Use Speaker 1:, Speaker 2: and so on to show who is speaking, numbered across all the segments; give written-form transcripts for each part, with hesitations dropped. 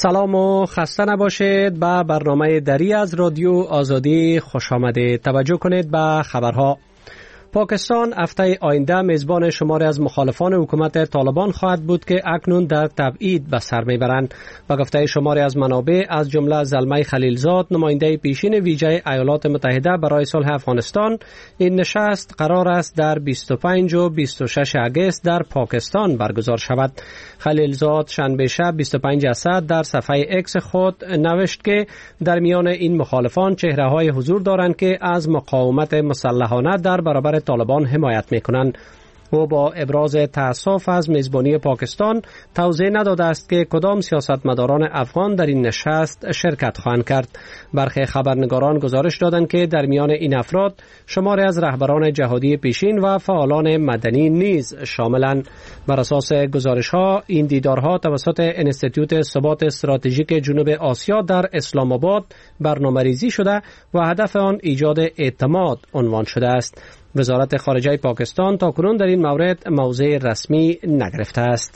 Speaker 1: سلام و خسته نباشید. به برنامه دری از رادیو آزادی خوش آمدید. توجه کنید به خبرها. پاکستان هفته آینده میزبان شماری از مخالفان حکومت طالبان خواهد بود که اکنون در تبعید به سر میبرند. به گفته شماری از منابع از جمله زلمه خلیلزاد، نماینده پیشین ویژه ایالات متحده برای صلح افغانستان، این نشست قرار است در 25 و 26 اگست در پاکستان برگزار شود. خلیلزاد شنبه شب 25 اسد در صفحه اکس خود نوشت که در میان این مخالفان چهره‌های حضور دارند که از مقاومت مسلحانه در برابر طالبان حمایت میکنند. او با ابراز تأسف از میزبانی پاکستان توضیح نداده است که کدام سیاستمداران افغان در این نشست شرکت خواهند کرد. برخی خبرنگاران گزارش دادند که در میان این افراد شماری از رهبران جهادی پیشین و فعالان مدنی نیز شاملند. بر اساس گزارش‌ها این دیدارها توسط انستیتوت ثبات استراتژیک جنوب آسیا در اسلام آباد برنامه‌ریزی شده و هدف آن ایجاد اعتماد عنوان شده است. وزارت خارجه پاکستان تاکنون در این مورد موضع رسمی نگرفته است.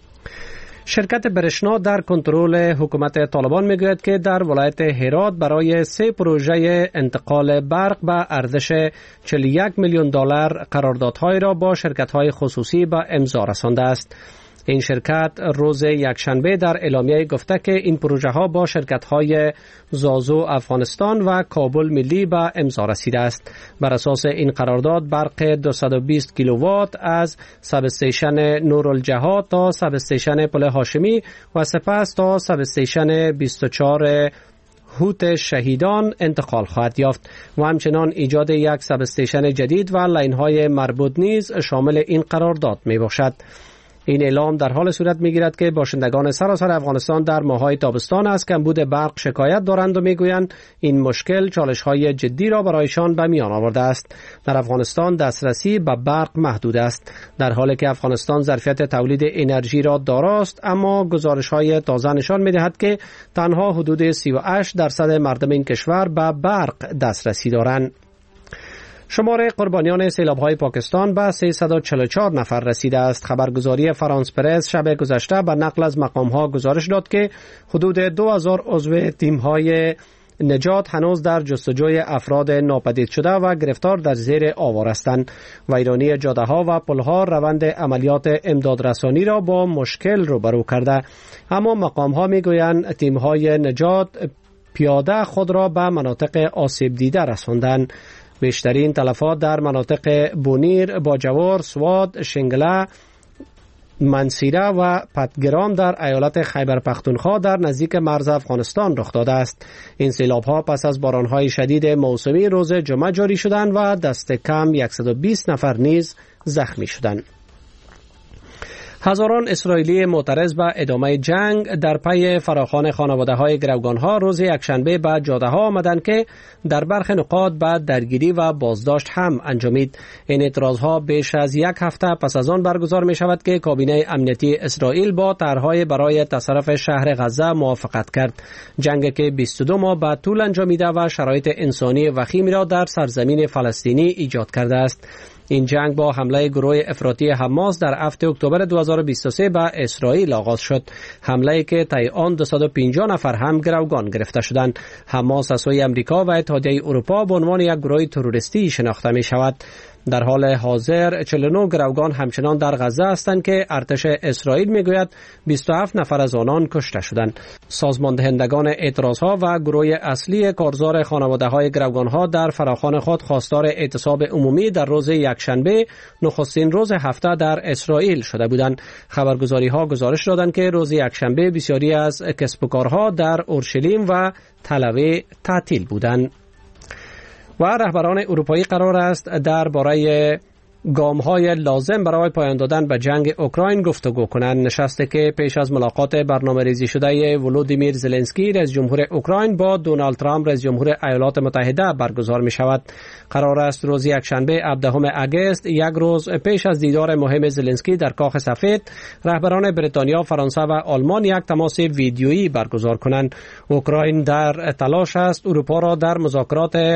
Speaker 1: شرکت برشنا در کنترل حکومت طالبان میگوید که در ولایت هرات برای 3 پروژه انتقال برق به ارزش 41 میلیون دلار قراردادهای را با شرکت‌های خصوصی به امضا رسانده است. این شرکت روز یکشنبه در اعلامیه گفته که این پروژه ها با شرکت های زازو افغانستان و کابل ملی به امضا رسیده است. بر اساس این قرارداد برق 220 کیلووات از سب استیشن نورالجهاد تا سب استیشن پل هاشمی و سپس تا سب استیشن 24 هوت شهیدان انتقال خواهد یافت و همچنان ایجاد یک سب استیشن جدید و لاین های مربوط نیز شامل این قرارداد می باشد. این اعلام در حال صورت می‌گیرد که باشندگان سراسر افغانستان در ماه‌های تابستان از کمبود برق شکایت دارند و می‌گویند این مشکل چالش‌های جدی را برایشان به میان آورده است. در افغانستان دسترسی به برق محدود است، در حالی که افغانستان ظرفیت تولید انرژی را داراست، اما گزارش‌های تازه نشان می‌دهد که تنها حدود 38% مردم این کشور به برق دسترسی دارند. شمار قربانیان سیلاب‌های پاکستان به 344 نفر رسیده است. خبرگزاری فرانس پرس شب گذشته به نقل از مقام‌ها گزارش داد که حدود 2000 عضو تیم‌های نجات هنوز در جستجوی افراد ناپدید شده و گرفتار در زیر آوار هستند. ویرانی جاده‌ها و پل‌ها روند عملیات امدادرسانی را با مشکل روبرو کرده، اما مقام‌ها می‌گویند تیم‌های نجات پیاده خود را به مناطق آسیب دیده رساندند. بیشترین تلفات در مناطق بونیر، باجوار، سواد، شنگله، منصیره و پتگرام در ایالت خیبر پختونخوا در نزدیک مرز افغانستان رخ داده است. این سیلاب‌ها پس از باران‌های شدید موسمی روز جمعه جاری شدند و دست کم 120 نفر نیز زخمی شدند. هزاران اسرائیلی معترض به ادامه جنگ در پی فراخوان خانواده‌های گروگان‌ها روز یکشنبه به جاده‌ها آمدند که در برخی نقاط به درگیری و بازداشت هم انجامید. این اعتراض‌ها بیش از یک هفته پس از آن برگزار می‌شود که کابینه امنیتی اسرائیل با طرح‌های برای تصرف شهر غزه موافقت کرد. جنگ که 22 ماه بعد طول انجامیده و شرایط انسانی وخیمی را در سرزمین فلسطینی ایجاد کرده است. این جنگ با حمله گروه افراطی حماس در 7 اکتبر 2023 به اسرائیل آغاز شد. حمله که طی آن 250 نفر هم گروگان گرفته شدند. حماس از سوی امریکا و اتحادیه اروپا به عنوان یک گروه تروریستی شناخته می شود. در حال حاضر 49 گروگان همچنان در غزه هستند که ارتش اسرائیل میگوید 27 نفر از آنان کشته شدند. سازماندهندگان اعتراضها و گروه اصلی کارزار خانواده‌های گروگان‌ها در فراخوان خود خواستار اعتصاب عمومی در روز یکشنبه نخستین روز هفته در اسرائیل شده بودند. خبرگزاری‌ها گزارش دادند که روز یکشنبه بسیاری از کسب و کارها در اورشلیم و تل تعطیل بودند. و رهبران اروپایی قرار است درباره گام‌های لازم برای پایان دادن به جنگ اوکراین گفتگو کنند. نشستی که پیش از ملاقات برنامه‌ریزی شده ولودیمیر زلنسکی رئیس جمهور اوکراین با دونالد ترامپ رئیس جمهور ایالات متحده برگزار می شود. قرار است روز یکشنبه 17 اگست، یک روز پیش از دیدار مهم زلنسکی در کاخ سفید، رهبران بریتانیا، فرانسه و آلمان یک تماس ویدیویی برگزار کنند. اوکراین در تلاش است اروپا را در مذاکرات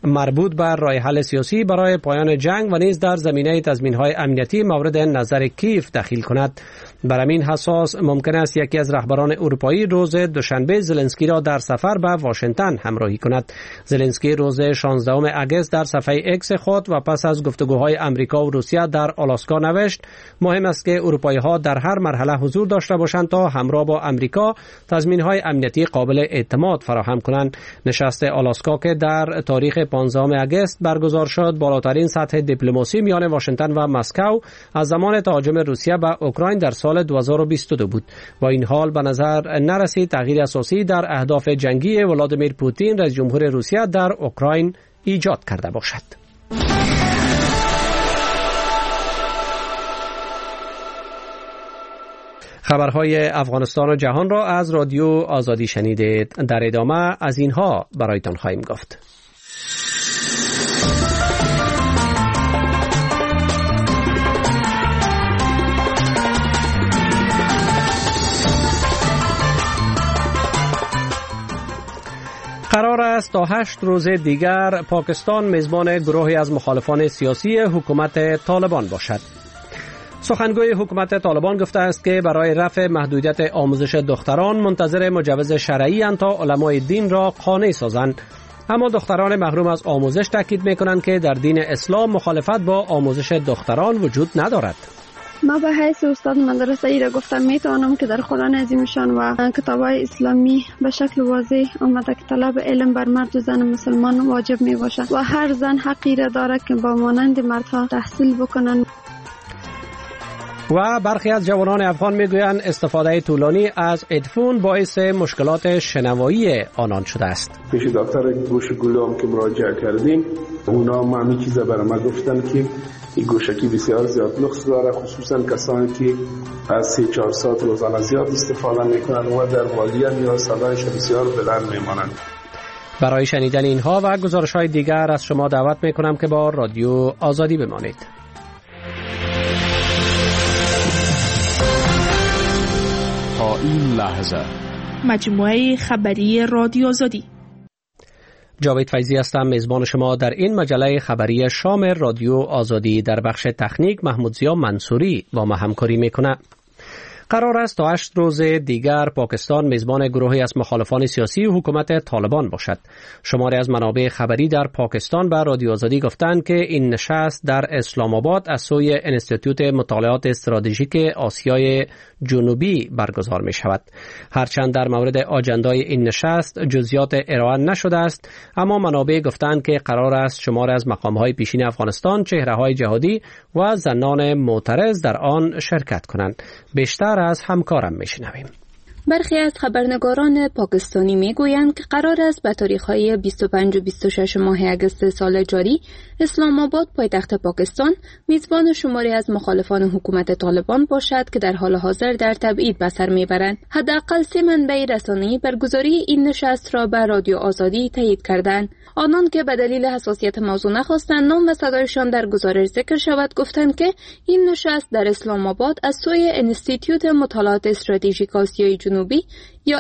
Speaker 1: مربوط به راه حل سیاسی برای پایان جنگ و نیز در زمینه تضمین‌های امنیتی مورد نظر کیف دخیل کند. بر همین اساس ممکن است یکی از رهبران اروپایی روز دوشنبه زلنسکی را در سفر به واشنگتن همراهی کند. زلنسکی روز 16 اگست در صفحه اکس خود و پس از گفتگوهای امریکا و روسیه در آلاسکا نوشت: مهم است که اروپایی‌ها در هر مرحله حضور داشته باشند تا همراه با امریکا تضمین‌های امنیتی قابل اعتماد فراهم کنند. نشست آلاسکا که در تاریخ 15 اگست برگزار شد، بالاترین سطح دیپلماسی میان واشنگتن و مسکو از زمان تهاجم روسیه به اوکراین در سال 2022 بود و این حال به نظر نرسید تغییر اساسی در اهداف جنگی ولادیمیر پوتین رئیس جمهور روسیه در اوکراین ایجاد کرده باشد. خبرهای افغانستان و جهان را از رادیو آزادی شنیدید. در ادامه از اینها برایتان خواهیم گفت. قرار است تا 8 روز دیگر پاکستان میزبان گروهی از مخالفان سیاسی حکومت طالبان باشد. سخنگوی حکومت طالبان گفته است که برای رفع محدودیت آموزش دختران منتظر مجوز شرعی اند تا علمای دین را قانع سازند. اما دختران محروم از آموزش تاکید می‌کنند که در دین اسلام مخالفت با آموزش دختران وجود ندارد.
Speaker 2: ما به حیث استاد مدرسه ای را گفتم میتوانم که در قرآن عظیمشان و کتاب‌های اسلامی به شکل واضح آمده که طلب علم بر مرد و زن مسلمان واجب می باشد و هر زن حقی را دارد که با مانند مردها تحصیل بکنند.
Speaker 1: و برخی از جوانان افغان میگویند استفاده طولانی از هدفون باعث مشکلات شنوایی آنان شده است.
Speaker 3: پیش دکتر گوش گلو که مراجعه کردیم، اونا همین چیزا برای ما گفتن که این گوشکی بسیار زیاد نقص داره، خصوصا کسانی که از 3-4 ساعت روزانه زیاد استفاده میکنن و در والدین یا صدایش بسیار بلند میمانند.
Speaker 1: برای شنیدن اینها و گزارش‌های دیگر از شما دعوت میکنم که با رادیو آزادی بمانید.
Speaker 4: تا این لحظه
Speaker 5: مجموعه خبری رادیو آزادی.
Speaker 1: جاوید فیضی هستم، میزبان شما در این مجله خبری شام رادیو آزادی. در بخش تکنیک محمودزیا منصوری با ما همکاری میکنه. قرار است تا 8 روز دیگر پاکستان میزبان گروهی از مخالفان سیاسی حکومت طالبان باشد. شماری از منابع خبری در پاکستان به رادیو آزادی گفتند که این نشست در اسلام آباد از سوی انستیتوت مطالعات استراتژیک آسیای جنوبی برگزار می شود. هرچند در مورد آجندای این نشست جزئیات ارائه نشده است، اما منابع گفتند که قرار است شماری از مقام‌های پیشین افغانستان، چهره‌های جهادی و زنان معترض در آن شرکت کنند. بیشتر از همکارم میشنویم.
Speaker 6: برخی از خبرنگاران پاکستانی میگویند که قرار است به تاریخ‌های 25 و 26 ماه اگست سال جاری اسلام آباد پایتخت پاکستان میزبان شماری از مخالفان حکومت طالبان باشد که در حال حاضر در تبعید به سر میبرند. حداقل 3 منبع رسانه‌ای برگزاری این نشست را به رادیو آزادی تایید کردند. آنان که به دلیل حساسیت موضوع نخواستند نام و صدایشان در گزارش ذکر شود گفتند که این نشست در اسلام آباد از سوی انستیتوت مطالعات استراتژیک آسیای جنوبی یا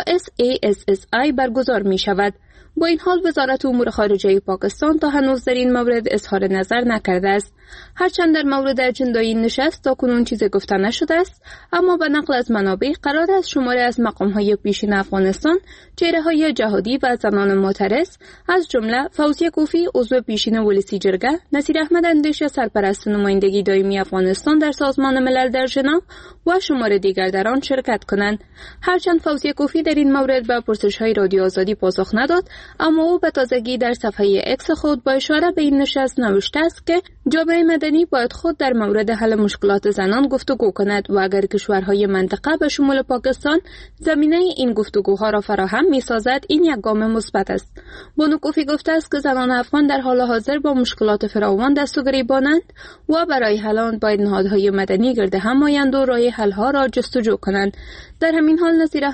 Speaker 6: SASSI برگزار می شود. با این حال وزارت امور خارجه پاکستان تا هنوز در این مورد اظهار نظر نکرده است. هرچند در مورد اجندای این نشست تاکنون چیزی گفته نشده است، اما به نقل از منابع قرار است شماری از مقام‌های پیشین افغانستان، چهره‌های جهادی و زنان معترض از جمله فوزیه کوفی عضو پیشین ولسی جرگه، نصیر احمد اندیشه سرپرست نمایندگی دائمی افغانستان در سازمان ملل در ژنو و شمار دیگر در آن شرکت کنند. هرچند فوزیه کوفی در این مورد به پرسش‌های رادیو آزادی پاسخ نداد، اما او به تازگی در صفحه اکس خود با اشاره به این نشست نوشته است که جامعه مدنی باید خود در مورد حل مشکلات زنان گفتگو کند و اگر کشورهای منطقه به شمول پاکستان زمینه این گفتگوها را فراهم می‌سازد این یک گام مثبت است. بانو کوفی گفته است که زنان افغان در حال حاضر با مشکلات فراوان دست و گریبانند و برای حل آن باید نهادهای مدنی گرد هم آیند و راه حل‌ها را جستجو کنند. در همین حال نصیر احمد اندیشه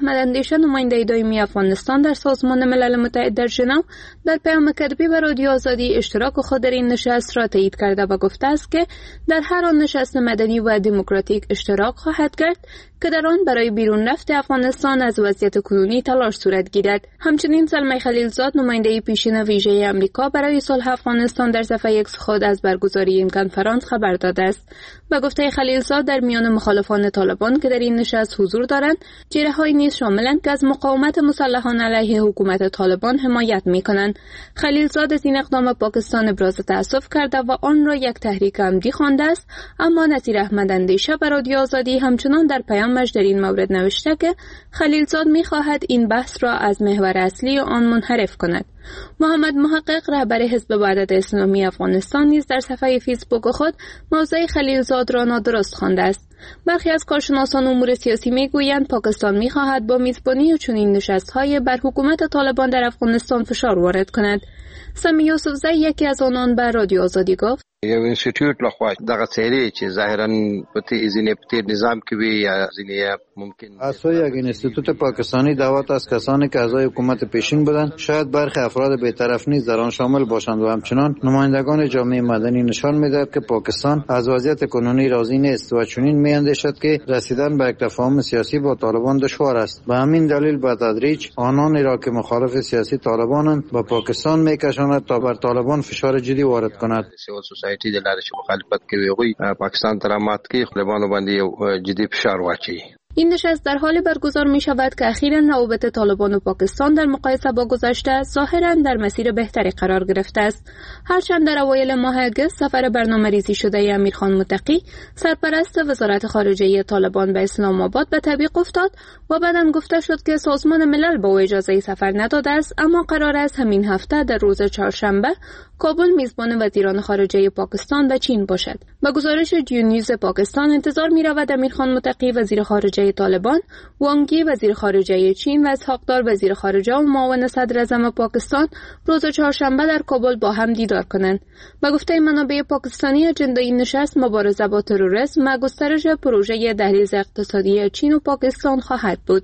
Speaker 6: همیشه نماینده دائمی افغانستان در سازمان ملل متحد در ژنو در پیام کتبی به رادیو آزادی اشتراک خود در این نشست را تایید کرده و گفته است که در هر آن نشست مدنی و دموکراتیک اشتراک خواهد کرد که در آن برای بیرون رفت افغانستان از وضعیت کنونی تلاش صورت گیرد. همچنین زلمه خلیلزاد نماینده پیشین ویژه آمریکا برای صلح افغانستان در صفحه ایکس خود از برگزاری این کنفرانس خبر داده است. به گفته خلیلزاد در میان مخالفان طالبان که در این نشست حضور دارند چهره‌هایی نیز شاملند که از مقاومت مسلحانه علیه حکومت طالبان حمایت می‌کنند. خلیلزاد از این اقدام پاکستان ابراز تأسف کرده و آن را یک تحریک عمدی خوانده است، اما نصیر احمد اندیشه بر رادیو آزادی همچنان در پیامش در این مورد نوشته که خلیلزاد می‌خواهد این بحث را از محور اصلی آن منحرف کند. محمد محقق رهبر حزب وحدت اسلامی افغانستان نیز در صفحه فیسبوک خود موضع خلیلزاد را نادرست خوانده است. برخی از کارشناسان امور سیاسی میگویند پاکستان می‌خواهد با میزبانی چنین نشست‌های بر حکومت طالبان در افغانستان فشار وارد کند. سمی یوسفزی یکی از آنان به رادیو آزادی گفت:
Speaker 7: یو انسټیټیوټ لخوا دغه څیرې چې ظاهراً په تیر نظام کې وي یا ځینې ممکن
Speaker 8: اسو یک انستیتوت پاکستانی دعوت از کسانی که اعضای حکومت پیشین بودند شاید برخی افراد بی‌طرف نیز در آن شامل باشند و همچنان نمایندگان جامعه مدنی نشان می‌دهد که پاکستان از وضعیت کنونی راضی نیست و چنین می‌اندیشد که رسیدن به یک تفاهم سیاسی با طالبان دشوار است. به همین دلیل به تدریج آنانی را که مخالف سیاسی طالبانند به پاکستان می‌کشاند تا بر طالبان فشار جدی وارد کند.
Speaker 7: سوسایټي د لارې چې مخالفت کوي هغوی پاکستان ته رامات کوي، طالبانو باندې جدي فشار واچوي.
Speaker 6: این نشست در حال برگزار می شود که اخیراً روابط طالبان و پاکستان در مقایسه با گذشته ظاهراً در مسیر بهتری قرار گرفته است. هرچند در اوایل ماه اگست سفر برنامه‌ریزی شده امیرخان متقی سرپرست وزارت خارجه طالبان به اسلام آباد به تعویق افتاد و بعداً گفته شد که سازمان ملل به او اجازه سفر نداده است، اما قرار است همین هفته در روز چهارشنبه کابل میزبان وزیران خارجه پاکستان و چین باشد. با گزارش دیونیوز پاکستان انتظار می رود امیرخان متقی وزیر خارجه طالبان، وانگی وزیر خارجه چین و اسحاق دار وزیر خارجه و معاون صدر اعظم پاکستان روز چهارشنبه در کابل با هم دیدار کنند. با گفته منابع پاکستانی اجنده این نشست مبارزه با تروریسم و گسترش پروژه دهلیز اقتصادی چین و پاکستان خواهد بود.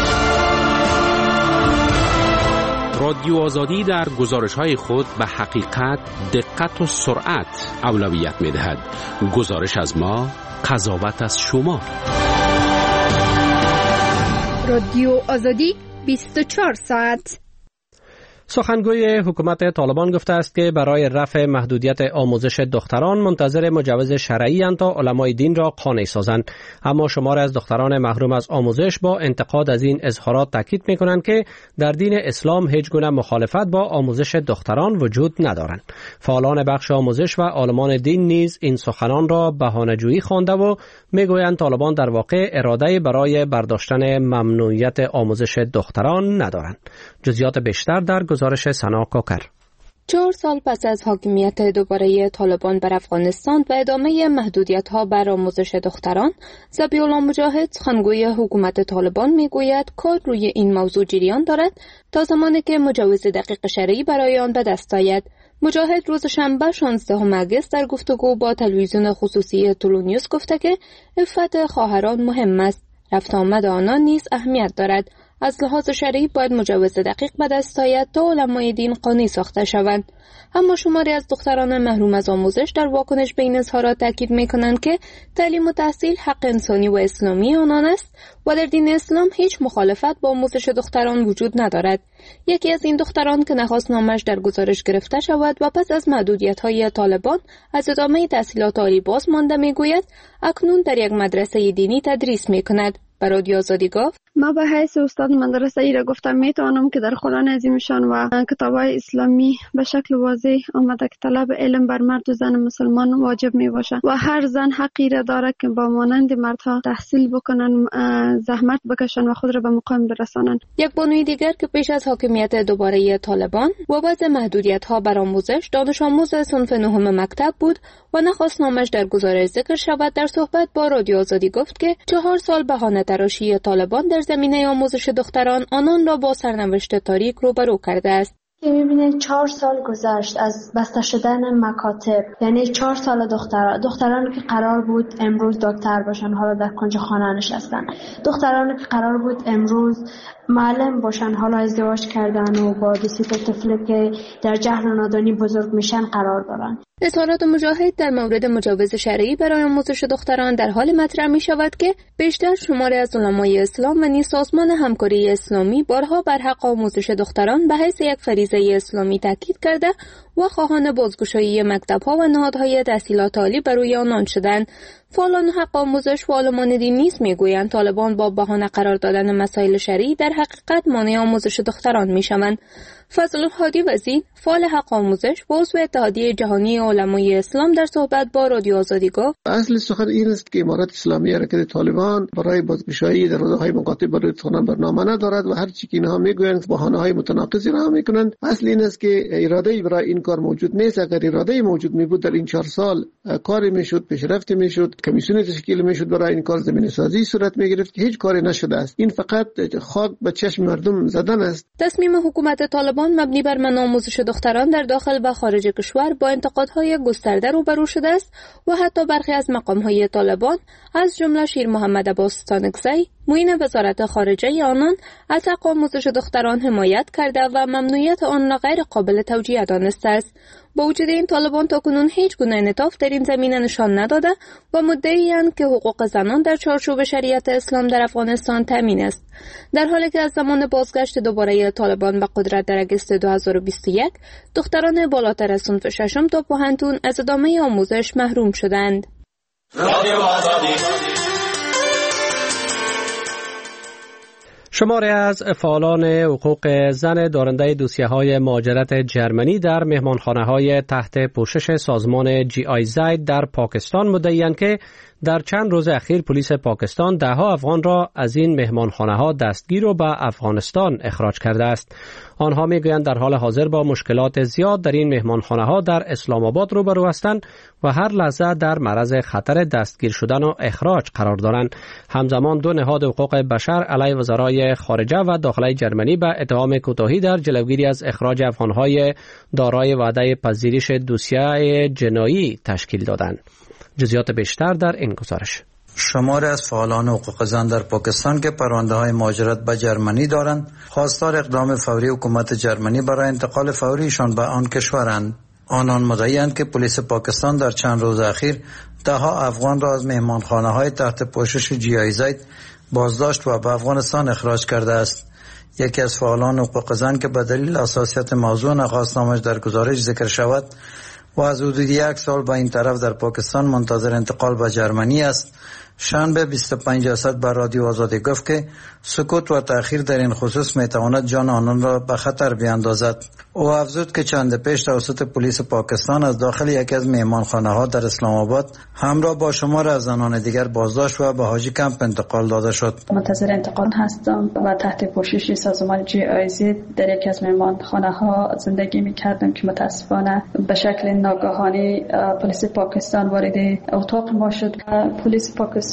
Speaker 9: رادیو آزادی در گزارش‌های خود به حقیقت، دقت و سرعت اولویت می‌دهد. گزارش از ما، قضاوت از شما.
Speaker 5: رادیو آزادی 24 ساعت.
Speaker 1: سخنگوی حکومت طالبان گفته است که برای رفع محدودیت آموزش دختران منتظر مجوز شرعی اند تا علمای دین را قانع سازند، اما شمار از دختران محروم از آموزش با انتقاد از این اظهارات تاکید می‌کنند که در دین اسلام هیچ گونه مخالفت با آموزش دختران وجود ندارند. فعالان بخش آموزش و عالمان دین نیز این سخنان را بهانه‌جویی خوانده و میگویند طالبان در واقع اراده برای برداشتن ممنوعیت آموزش دختران ندارند. جزئیات بیشتر در گزارش سنا کوکر.
Speaker 6: 4 سال پس از حاکمیت دوباره طالبان بر افغانستان و ادامه محدودیت‌ها بر آموزش دختران، ذبیح الله مجاهد سخنگوی حکومت طالبان میگوید کار روی این موضوع جریان دارد تا زمانی که مجوز دقیق شرعی برای آن به دست آید. مجاهد روز شنبه 16 اگست در گفتگو با تلویزیون خصوصی تولونیوس گفته که عفت خواهران مهم است، رفت آمد آنان نیز اهمیت دارد. از لحاظ شرعی باید مجوز دقیق به دست آید تا علمای دین قانع ساخته شوند. اما شماری از دختران محروم از آموزش در واکنش به این اظهارات تاکید می‌کنند که تعلیم و تحصیل حق انسانی و اسلامی آنان است و در دین اسلام هیچ مخالفت با آموزش دختران وجود ندارد. یکی از این دختران که نخواست نامش در گزارش گرفته شود و پس از محدودیت‌های طالبان از ادامه تحصیلات عالی باز مانده می‌گوید اکنون در یک مدرسه دینی تدریس می‌کند. به رادیو آزادی گفت:
Speaker 2: ما به حیث استاد مدرسه ای را گفتم میتوانم که در قرآن عظیمشان و کتاب‌های اسلامی به شکل واضح آمده که طلب علم بر مرد و زن مسلمان واجب می باشد و هر زن حقی را دارد که با مانند مردها تحصیل بکنند، زحمت بکشند و خود را به مقام برسانند.
Speaker 6: یک بانوی دیگر که پیش از حاکمیت دوباره طالبان و بعد محدودیت‌ها بر آموزش دانش آموز صنف نهم مکتب بود و نخواست نامش در گزارش ذکر شود، در صحبت با رادیو آزادی گفت که 4 سال بهانه تراشی طالبان در زمینه آموزش دختران آنان را با سرنوشت تاریک روبرو کرده است.
Speaker 10: که میبینید 4 سال گذشت از بسته شدن مکاتب، یعنی 4 سال دخترانی که قرار بود امروز دکتر باشن حالا در کنج خانه نشستن، دخترانی که قرار بود امروز معلم باشن حالا ازدواج کردن و با 2 طفل که در جهل و نادانی بزرگ میشن قرار دارن.
Speaker 6: اظهارات مجاهد در مورد مجوز شرعی برای آموزش دختران در حال مطرح می شود که بیشتر شماری از علمای اسلام و نیز سازمان همکاری اسلامی بارها بر حق آموزش دختران به حیث یک فریضه اسلامی تاکید کرده و خواهان بازگشایی مکتب‌ها و نهادهای تحصیلات عالی بر روی آنان شدند. فعالان حق آموزش و عالمان دین نیز میگویند طالبان با بهانه قرار دادن مسائل شرعی در حقیقت مانع آموزش دختران میشوند. فضل الهادی وزیر، فعال حق آموزش و عضو اتحادیه جهانی علمای اسلام در صحبت با رادیو آزادی گفت:
Speaker 11: اصل سخن این است که امارت اسلامی حرکت طالبان برای بازگشایی در روزهای مکاتب برای دختران برنامه ندارد و هر چی که اینها میگویند بهانه‌های متناقضی را میکنند. اصل این است که اراده برای این کار موجود نیست. اگر اراده موجود میبود در این 4 سال کاری میشد، پیشرفت میشد، کمیسیون تشکیل میشد برای این کار زمینه سازی صورت میگرفت که هیچ کاری نشده است. این فقط خاک به چشم مردم زدن است.
Speaker 6: تصمیم حکومت طالبان مبنی بر منع آموزش دختران در داخل و خارج کشور با انتقادهای گسترده روبرو شده است و حتی برخی از مقام‌های طالبان از جمله شیر محمد عباس تانکزی، معین وزارت خارجه آنان، از حق آموزش دختران حمایت کرده و ممنوعیت آن را غیر قابل توجیه دانسته است. با وجود این طالبان تاکنون هیچ گونه انعطاف در این زمینه نشان نداده و مدعی‌اند که حقوق زنان در چارچوب شریعت اسلام در افغانستان تامین است، در حالی که از زمان بازگشت دوباره طالبان به قدرت در اگست 2021 دختران بالاتر از صنف 6 تا پوهنتون از ادامه آموزش محروم شدند.
Speaker 1: شماری از فعالان حقوق زن دارنده دوسیه‌های مهاجرت جرمنی در مهمانخانه‌های تحت پوشش سازمان GIZ در پاکستان مدعی‌اند که در چند روز اخیر پلیس پاکستان 10 افغان را از این مهمانخانه‌ها دستگیر و به افغانستان اخراج کرده است. آنها میگویند در حال حاضر با مشکلات زیاد در این مهمانخانه‌ها در اسلام آباد روبرو هستند و هر لحظه در معرض خطر دستگیر شدن و اخراج قرار دارند. همزمان 2 نهاد حقوق بشر علیه وزرای خارجه و داخلی جرمنی به اتهام کوتاهی در جلوگیری از اخراج افغان‌های دارای وعده پذیرش دوسیه جنایی تشکیل دادند. جزئیات بیشتر در این گزارش.
Speaker 8: شماری از فعالان حقوق زن در پاکستان که پرونده‌های مهاجرت به جرمنی دارند، خواستار اقدام فوری حکومت جرمنی برای انتقال فوریشان به آن کشورند. آنان مدعی‌اند که پلیس پاکستان در چند روز اخیر 10 افغان را از مهمانخانه‌های تحت پوشش GIZ بازداشت و به افغانستان اخراج کرده است. یکی از فعالان حقوق زن که به دلیل حساسیت موضوع نخواست نامش در گزارش ذکر شود و از حدود 1 سال به این طرف در پاکستان منتظر انتقال به جرمنی است، شنبه 25 اسد بر رادیو آزادی گفت که سکوت و تأخیر در این خصوص میتواند جان آنان را به خطر بیاندازد. او افزود که چند پیش توسط پلیس پاکستان از داخل یکی از مهمانخانه‌ها در اسلام آباد همراه با شمار از زنان دیگر بازداشت و به حاجی کمپ انتقال داده شد.
Speaker 12: منتظر انتقال هستم و تحت پوشش سازمان GIZ در یکی از مهمانخانه‌ها زندگی می‌کردم که متاسفانه به شکل ناگهانی پلیس پاکستان وارد اتاق ما شد. پلیس پاکستان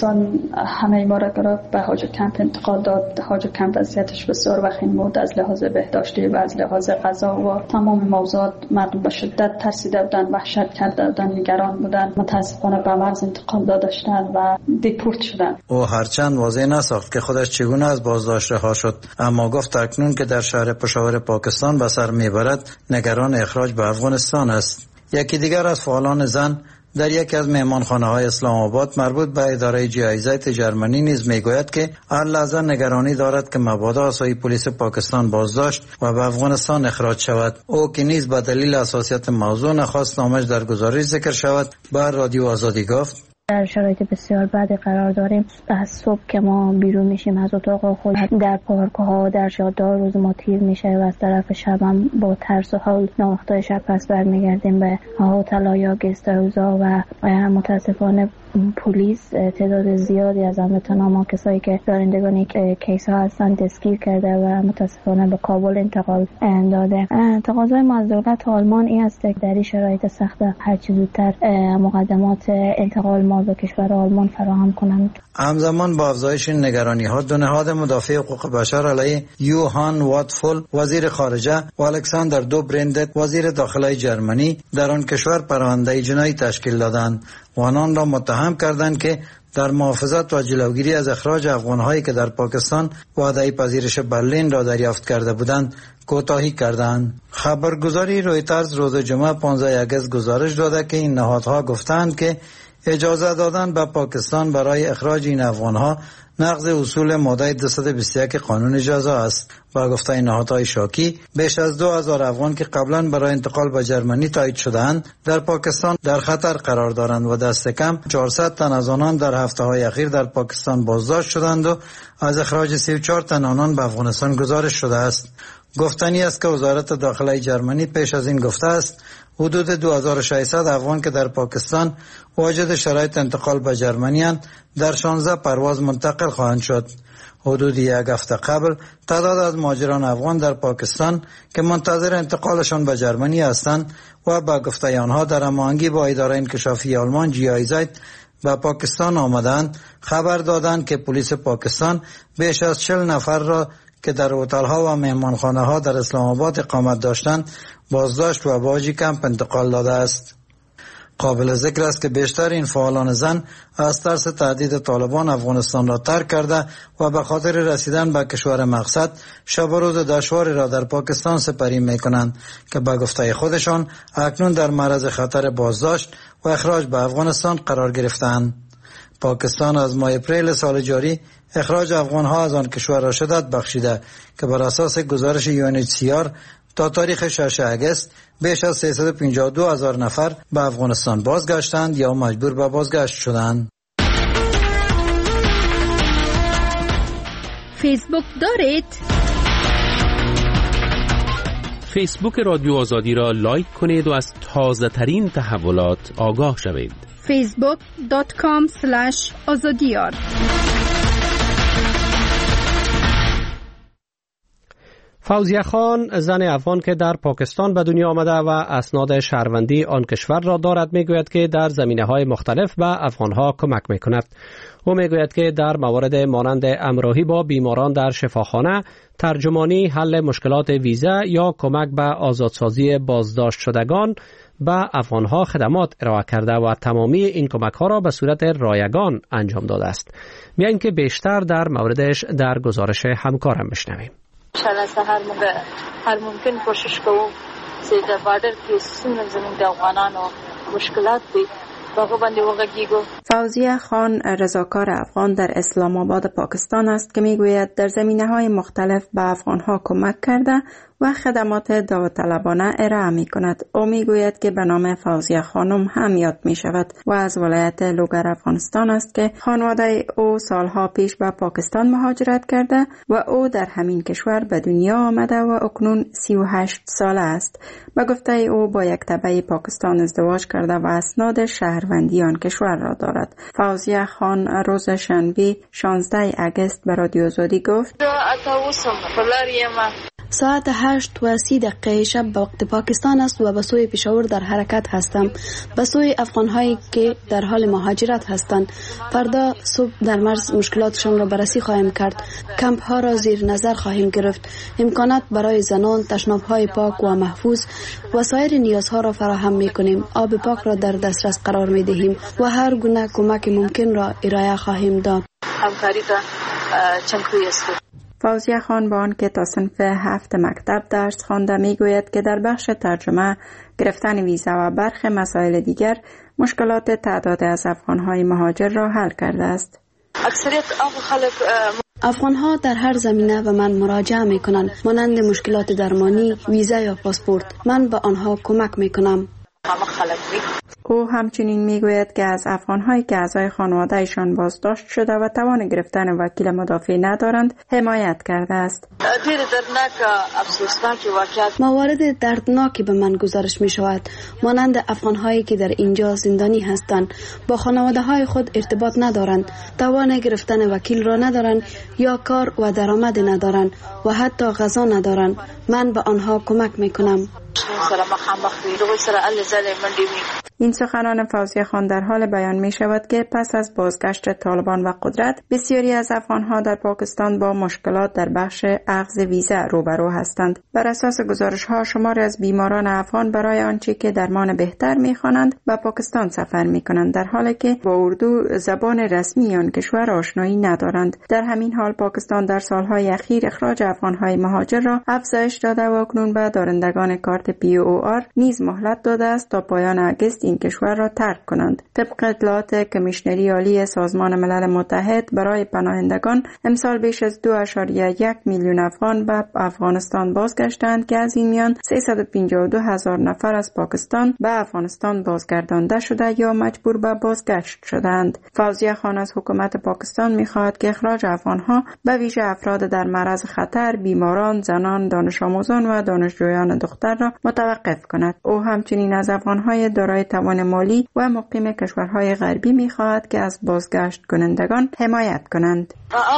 Speaker 12: همه ما را گرفت به حاجی کمپ انتقال داد. حاجی کمپ وضعیتش بسیار وخیم بود از لحاظ بهداشتی و از لحاظ غذا و تمام موضوعات. مردم به شدت ترسیده بودند، وحشت کرده بودند، نگران بودند. متاسفانه به مرز انتقال داده شدند و دیپورت شدند.
Speaker 8: او هرچند واضح نساخت که خودش چگونه از بازداشت رها شد، اما گفت اکنون که در شهر پشاور پاکستان به سر میبرد نگران اخراج به افغانستان است. یکی دیگر از فعالان زن در یکی از مهمانخانه‌های اسلام آباد مربوط به اداره GIZ جرمنی نیز میگوید که هر لحظه نگرانی دارد که مبادا آسایی پلیس پاکستان بازداشت و به افغانستان اخراج شود. او که نیز به دلیل حساسیت موضوع نخواست نامش در گزارش ذکر شود، بر رادیو آزادی گفت:
Speaker 13: در شرایط بسیار بدی قرار داریم. از صبح که ما بیرون میشیم از اتاق خود در پارک ها در جاده روز ما تیر میشه و از طرف شب هم با ترس و حال ناوقتای شب پس برمیگردیم به هتل یا گست هاوس‌ها و متاسفانه پلیس تعداد زیادی از هموطنان کسایی که دارندگان کیس ها هستند دستگیر کرده و متاسفانه به کابل انتقال داده. تقاضای ما از دولت آلمان این است که در این شرایط سخت هرچه زودتر مقدمات انتقال ما به کشور آلمان فراهم کنند.
Speaker 8: همزمان با افزایش نگرانی ها دو نهاد مدافع حقوق بشر علیه یوهان واتفول وزیر خارجه و الکساندر دوبرندت وزیر داخلی جرمنی در آن کشور پرونده جنایی تشکیل دادند و آنان را متهم کردند که در محافظت و جلوگیری از اخراج افغان‌هایی که در پاکستان وعده پذیرش برلین را دریافت کرده بودند کوتاهی کردند. خبرگزاری رویترز روز جمعه 15 اگست گزارش داده که این نهادها گفتند که اجازه دادن به پاکستان برای اخراج این افغان‌ها نقض اصول ماده 221 قانون جزا است. با گفته نهادهای شاکی بیش از 2000 افغان که قبلا برای انتقال به جرمنی تایید شده‌اند در پاکستان در خطر قرار دارند و دست کم 400 تن از آنان در هفته‌های اخیر در پاکستان بازداشت شدند و از اخراج 34 تن آنان به افغانستان گزارش شده است. گفتنی است که وزارت داخلی جرمنی پیش از این گفته است حدود 2600 افغان که در پاکستان واجد شرایط انتقال به جرمنی اند در 16 پرواز منتقل خواهند شد. حدود یک هفته قبل تعداد از مهاجران افغان در پاکستان که منتظر انتقالشان به جرمنی هستند و با گفته آنها در هماهنگی با اداره انکشافی آلمان GIZ به پاکستان آمدند خبر دادند که پلیس پاکستان بیش از 40 نفر را که در هتل‌ها و مهمانخانه‌ها در اسلام آباد اقامت داشتند بازداشت و به حاجی کمپ انتقال داده است. قابل ذکر است که بیشتر این فعالان زن از ترس تهدید طالبان افغانستان را ترک کرده و به خاطر رسیدن به کشور مقصد شب و روز دشواری را در پاکستان سپری می‌کنند که به گفته خودشان اکنون در معرض خطر بازداشت و اخراج به افغانستان قرار گرفتند. پاکستان از ماه اپریل سال جاری اخراج افغان‌ها از آن کشور را شدت بخشیده که بر اساس گزارش UNHCR تا تاریخ 6 اگست بیش از 352,000 نفر به افغانستان بازگشتند یا مجبور به بازگشت شدند.
Speaker 5: فیسبوک دارید؟
Speaker 9: فیسبوک رادیو آزادی را لایک کنید و از تازه ترین تحولات آگاه شوید.
Speaker 5: facebook.com/azadiyar
Speaker 1: فوزیه خان زن افغان که در پاکستان به دنیا آمده و اسناد شهروندی آن کشور را دارد میگوید که در زمینه‌های مختلف به افغانها کمک میکند. او میگوید که در موارد مانند همراهی با بیماران در شفاخانه، ترجمانی، حل مشکلات ویزا یا کمک به آزادسازی بازداشت شدگان به افغانها خدمات ارائه کرده و تمامی این کمک‌ها را به صورت رایگان انجام داده است. می‌گوید که بیشتر در موردش در گزارش همکارم بشنویم.
Speaker 14: انشاءالله هر ممکن کوشش کوو چې د بارډر کې څنګه زموږ د افغانانو مشکلات دي هغه باندې وغږیږو.
Speaker 15: فوزیه خان رضاکار افغان در اسلام آباد پاکستان است که میگوید در زمینه‌های مختلف به افغان‌ها کمک کرده و خدمات داوطلبانه ارائه می‌کند. او میگوید که به نام فوزیه خانم هم یاد می‌شود و از ولایت لوگر افغانستان است که خانواده او سالها پیش به پاکستان مهاجرت کرده و او در همین کشور به دنیا آمده و اکنون 38 ساله است. به گفته او با یک تبع پاکستان ازدواج کرده و اسناد شهروندی آن کشور را دارد. فوزیه خان روز شنبه 16 اگست به رادیو آزادی گفت:
Speaker 16: ساعت 8:30 شب به وقت پاکستان است و به سوی پشاور در حرکت هستم، به سوی افغان‌هایی که در حال مهاجرت هستند. فردا صبح در مرز مشکلاتشان را بررسی خواهیم کرد، کمپ ها را زیر نظر خواهیم گرفت، امکانات برای زنان، تشناب‌های پاک و محفوظ و سایر نیازها را فراهم می‌کنیم. آب پاک را در دسترس قرار می‌دهیم و هر گونه کمک ممکن را ارائه خواهیم داد.
Speaker 14: همکاری را چنگوی است.
Speaker 15: فوزیه خان با آن که تا صنف 7 مکتب درس خوانده میگوید که در بخش ترجمه، گرفتن ویزا و برخی مسائل دیگر مشکلات تعداد از افغان‌های مهاجر را حل کرده است.
Speaker 14: اکثریت
Speaker 16: افغان‌ها در هر زمینه به من مراجعه می‌کنند، مانند مشکلات درمانی، ویزا یا پاسپورت. من به آنها کمک می‌کنم.
Speaker 15: او همچنین میگوید که از افغان‌هایی که اعضای خانواده‌شان بازداشت شده و توان گرفتن وکیل مدافع ندارند حمایت کرده است.
Speaker 16: موارد دردناکی به من گزارش می شود، مانند افغان‌هایی که در اینجا زندانی هستند، با خانواده‌های خود ارتباط ندارند، توان گرفتن وکیل را ندارند یا کار و درآمد ندارند و حتی غذا ندارند. من به آنها کمک می کنم.
Speaker 15: این سخنان فوزیه خان در حال بیان می شود که پس از بازگشت طالبان و قدرت بسیاری از افغانها در پاکستان با مشکلات در بخش اخذ ویزا روبرو هستند. بر اساس گزارش ها شماری از بیماران افغان برای آنچه که درمان بهتر می خوانند به پاکستان سفر می کنند، در حالی که با اردو زبان رسمی آن کشور آشنایی ندارند. در همین حال پاکستان در سالهای اخیر اخراج افغانهای مهاجر را افزایش داده و اکنون به دارندگان کارت POR نیز مهلت داده است تا پایان اگست این کشور را ترک کنند. طبق اطلاعات کمیشنری عالی سازمان ملل متحد برای پناهندگان، امسال بیش از 2.1 میلیون افغان به افغانستان بازگشتند که از این میان 352,000 نفر از پاکستان به افغانستان بازگردانده شده یا مجبور به بازگشت شدند. فوزیه خان از حکومت پاکستان می‌خواهد که اخراج افغان‌ها به ویژه افراد در معرض خطر، بیماران، زنان، دانش آموزان و دانشجویان دختر را متوقف کند. او همچنین از افغان‌های دارای توان مالی و مقیم کشورهای غربی می‌خواهد که از بازگشت کنندگان حمایت کنند.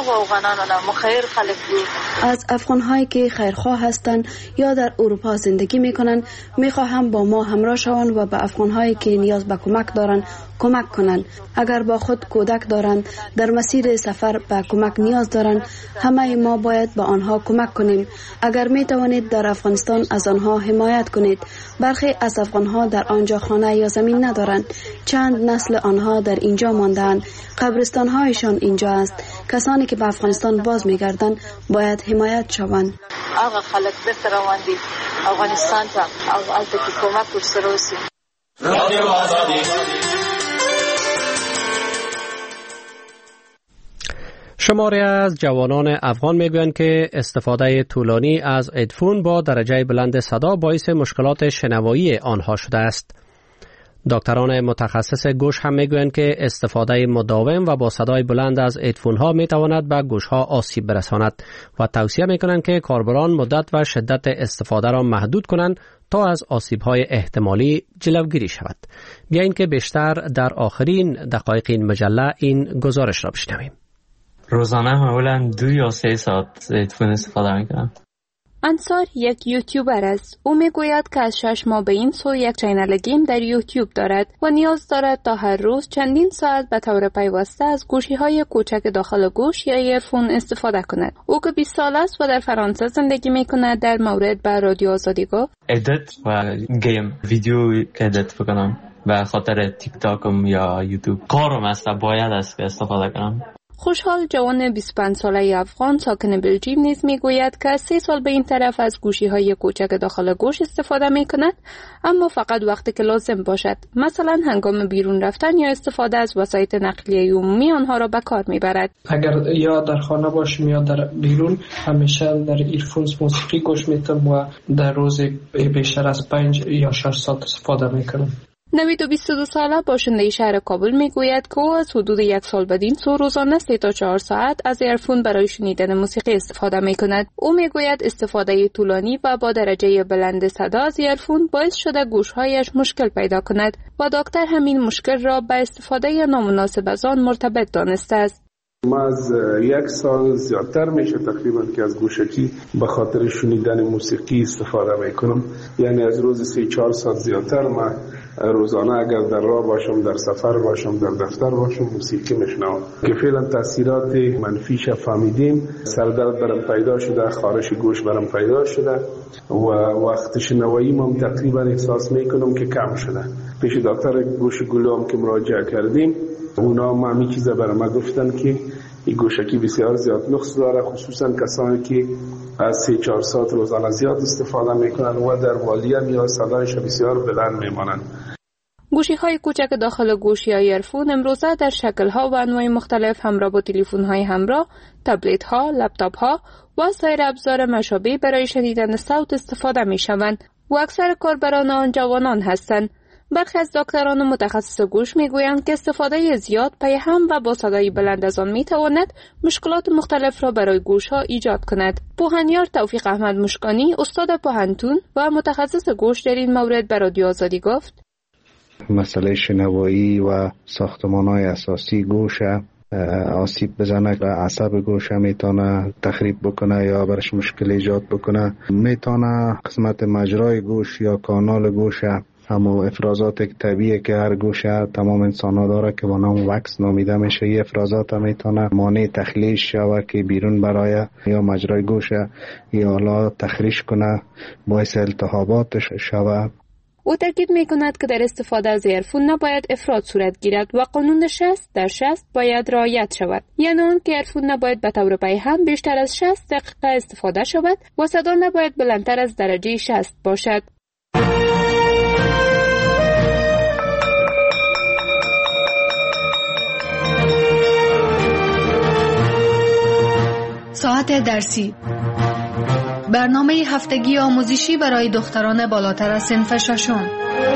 Speaker 16: از افغان‌هایی که خیرخواه هستند یا در اروپا زندگی می‌کنند می‌خواهم با ما همراه شوند و به افغان‌هایی که نیاز به کمک دارند کمک کنند. اگر با خود کودک دارند، در مسیر سفر به کمک نیاز دارند، همه ما باید به آنها کمک کنیم. اگر می توانید در افغانستان از آنها حمایت کنید. برخی از افغانها در آنجا خانه یا زمین ندارند. چند نسل آنها در اینجا مانده‌اند. قبرستان‌هایشان اینجا است. کسانی که به افغانستان باز می‌گردند باید حمایت شوند.
Speaker 14: هغه خلک بیرته روان دي افغانستان ته او هلته کې کومک ورسره وشي. رادیو آزادی.
Speaker 1: شماری از جوانان افغان میگویند که استفاده طولانی از هدفون با درجه بلند صدا باعث مشکلات شنوایی آنها شده است. دکتران متخصص گوش هم میگویند که استفاده مداوم و با صدای بلند از هدفون ها میتواند به گوش ها آسیب برساند و توصیه میکنند که کاربران مدت و شدت استفاده را محدود کنند تا از آسیب های احتمالی جلوگیری شود. بیایید که بیشتر در آخرین دقایق این مجله این گزارش را بشنویم.
Speaker 17: روزانه معمولا 2 یا 3 ساعت هدفون استفاده میکنم.
Speaker 6: انصار یک یوتیوبر است. او میگوید که از 6 ماه به این سو یک چینل گیم در یوتیوب دارد و نیاز دارد تا هر روز چندین ساعت به طور پیوسته از گوشی‌های کوچک داخل گوش یا ایرفون استفاده کند. او که 20 سال است و در فرانسه زندگی میکند در مورد به رادیو آزادی گفت:
Speaker 17: ادیت و گیم ویدیو ادیت بکنم به خاطر تیک تاکم یا یوتیوب کارم است باید است که استفاده کنم.
Speaker 6: خوشحال جوان 25 ساله افغان ساکن بلژیم نیز میگوید که 3 سال به این طرف از گوشی‌های کوچک داخل گوش استفاده میکند، اما فقط وقتی که لازم باشد، مثلا هنگام بیرون رفتن یا استفاده از وسایط نقلیه عمومی آنها را به کار میبرد.
Speaker 18: اگر یا در خانه باشم یا در بیرون همیشه در ایرفونز موسیقی گوش میتم و در روز بیشتر از 5 یا 6 ساعت استفاده میکنم.
Speaker 6: نوید و 22 ساله باشنده شهر کابل میگوید که او از حدود 1 سال بدین سو روزانه 3 تا 4 ساعت از ایرفون برای شنیدن موسیقی استفاده میکند. او میگوید استفاده طولانی و با درجه بلند صدا از ایرفون باعث شده گوشهایش مشکل پیدا کند و دکتر همین مشکل را به استفاده نامناسب از آن مرتبط دانسته است.
Speaker 3: ما از 1 سال زیادتر میشه تقریبا که از گوشکی به خاطر شنیدن موسیقی استفاده میکنم. یعنی از روز 3-4 ساعت زیادتر ما روزانه اگر در راه باشم، در سفر باشم، در دفتر باشم موسیقی میشنوم که فعلا تاثیرات منفیش فهمیدیم. سردرد برام پیدا شده، خارش گوش برام پیدا شده و وقت شنوایی ما تقریبا احساس میکنم که کم شده. پیش دکتر گوش گلو هم که مراجعه کردیم، اونا ما همین چیزا برام گفتن که این گوشکی بسیار زیاد نقص داره، خصوصا کسانی که از 3-4 ساعت روزانه زیاد استفاده میکنن و در والیم یا صدایش بسیار بلند میمانند.
Speaker 6: گوشی‌های کوچک داخل گوش یا ایرفون امروزه در شکل‌ها و انواع مختلف همراه با تلفن‌های همراه، تبلت‌ها، لپتاپ‌ها و سایر ابزار مشابه برای شنیدن صوت استفاده می‌شوند و اکثر کاربران آن جوانان هستند. برخی از دکتران متخصص گوش میگویند که استفاده زیاد پیهم و با صدای بلند از آن میتواند مشکلات مختلف را برای گوش ها ایجاد کند. پوهنیار توفیق احمد مشکانی، استاد پوهنتون و متخصص گوش، در این مورد به رادیو آزادی گفت:
Speaker 19: مسئله شنوایی و ساختمان‌های اساسی گوش آسیب بزنه و عصب گوش میتونه تخریب بکنه یا برش مشکل ایجاد بکنه. میتونه قسمت مجرای گوش یا کانال گوش، همو افرازات طبیعی که هر گوش تمام انسان ها داره که با نام وکس نامیده میشه، یه افرازات میتونه مانع تخلیش شوه که بیرون برای یا مجرای گوش یا حالا تخریش کنه، باعث التهابات شوه.
Speaker 6: او تاکید میکند که در استفاده از ایرفون نباید افراط صورت گیرد و قانون 60/60 باید رعایت شود، یعنی آن که ایرفون نباید به طور پیهم بیشتر از 60 دقیقه استفاده شود و صدا نباید بلندتر از درجه 60 باشد.
Speaker 5: ساعت درسی، برنامه هفتگی آموزشی برای دختران بالاتر از صنف ششم.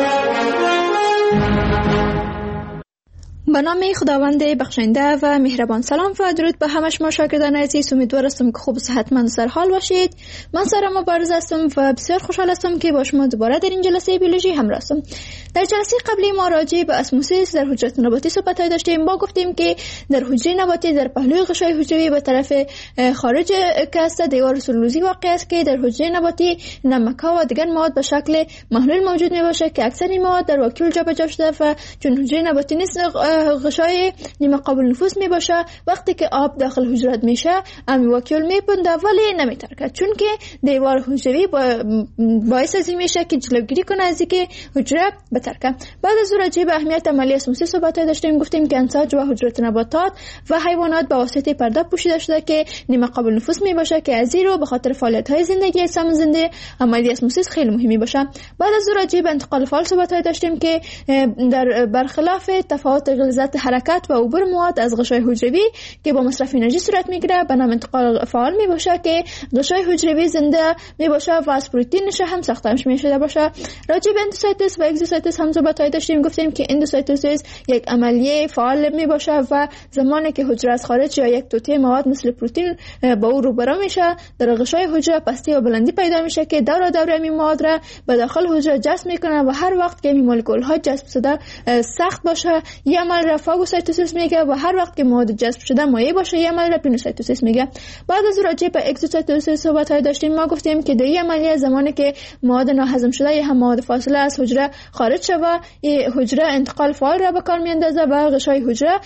Speaker 20: به نام خداوند بخشنده و مهربان. سلام و درود به همه شما شاگردان عزیز. امیدوار هستم که خوب و صحتمند سر حال باشید. من سارا مبارز هستم و بسیار خوشحال هستم که با شما دوباره در این جلسه بیولوژی همراه هستم. در جلسه قبلی ما راجع به اسموسیس در حجره نباتی صحبت داشتیم. ما گفتیم که در حجره نباتی در پهلوی غشای حجروی به طرف خارج که است دیوار سلولوزی واقع است که در حجره نباتی نمک‌ها و دیگر مواد به شکل محلول موجود میباشه که اکثر این مواد در واکیول جابجا شده و چون حجره نباتی نیست غشای نیمه قابل نفوذ می باشه، وقتی که آب داخل حجرات میشه امی واکیول میپنده ولی نمیترکه، چون که دیوار حجروی باعث از این میشه که جلوگیری کنه از اینکه حجره بترکه. بعد از راجع به اهمیت عملی اسموسیس صحبت داشتیم. گفتیم که انساج و حجرات نباتات و حیوانات به واسطه پرده پوشیده شده که نیمه قابل نفوذ می باشه که از این رو به خاطر فعالیت های زندگی انسان زنده عملی اسموسیس خیلی مهمی باشه. بعد از راجع به انتقال فعال صحبت داشتیم که در برخلاف تفاوت غلظت حرکت و عبور مواد از غشای حجروی که با مصرف انرژی صورت میگیره به نام انتقال فعال می باشه که غشای حجروی زنده می باشه و از پروتئینش هم ساختمش میشده باشه. راجع به اندوسایتوز و اگزوسایتوز هم صحبت داشتیم. گفتیم که اندوسایتوز یک عملیه فعال می باشه و زمانی که حجره از خارج یا یک توته مواد مثل پروتئین با او روبرو میشه، در غشای حجره پستی و بلندی پیدا میشه که دور دور این مواد را به داخل حجره جذب میکنه و هر وقت که این مولکول ها جذب شده سخت باشه یه عمل را فاگوسایتوسیس میگه و هر وقت که مواد جذب شده مایع باشه یه عمل را پینوسایتوسیس میگه. بعد از راجع به اگزوسایتوسیس صحبت داشتیم. ما گفتیم که در این عملیه زمانی که مواد ناهضم شده یا هم مواد فاصله از حجره خارج شود، حجره انتقال فعال را به کار میاندازه و غشای حجره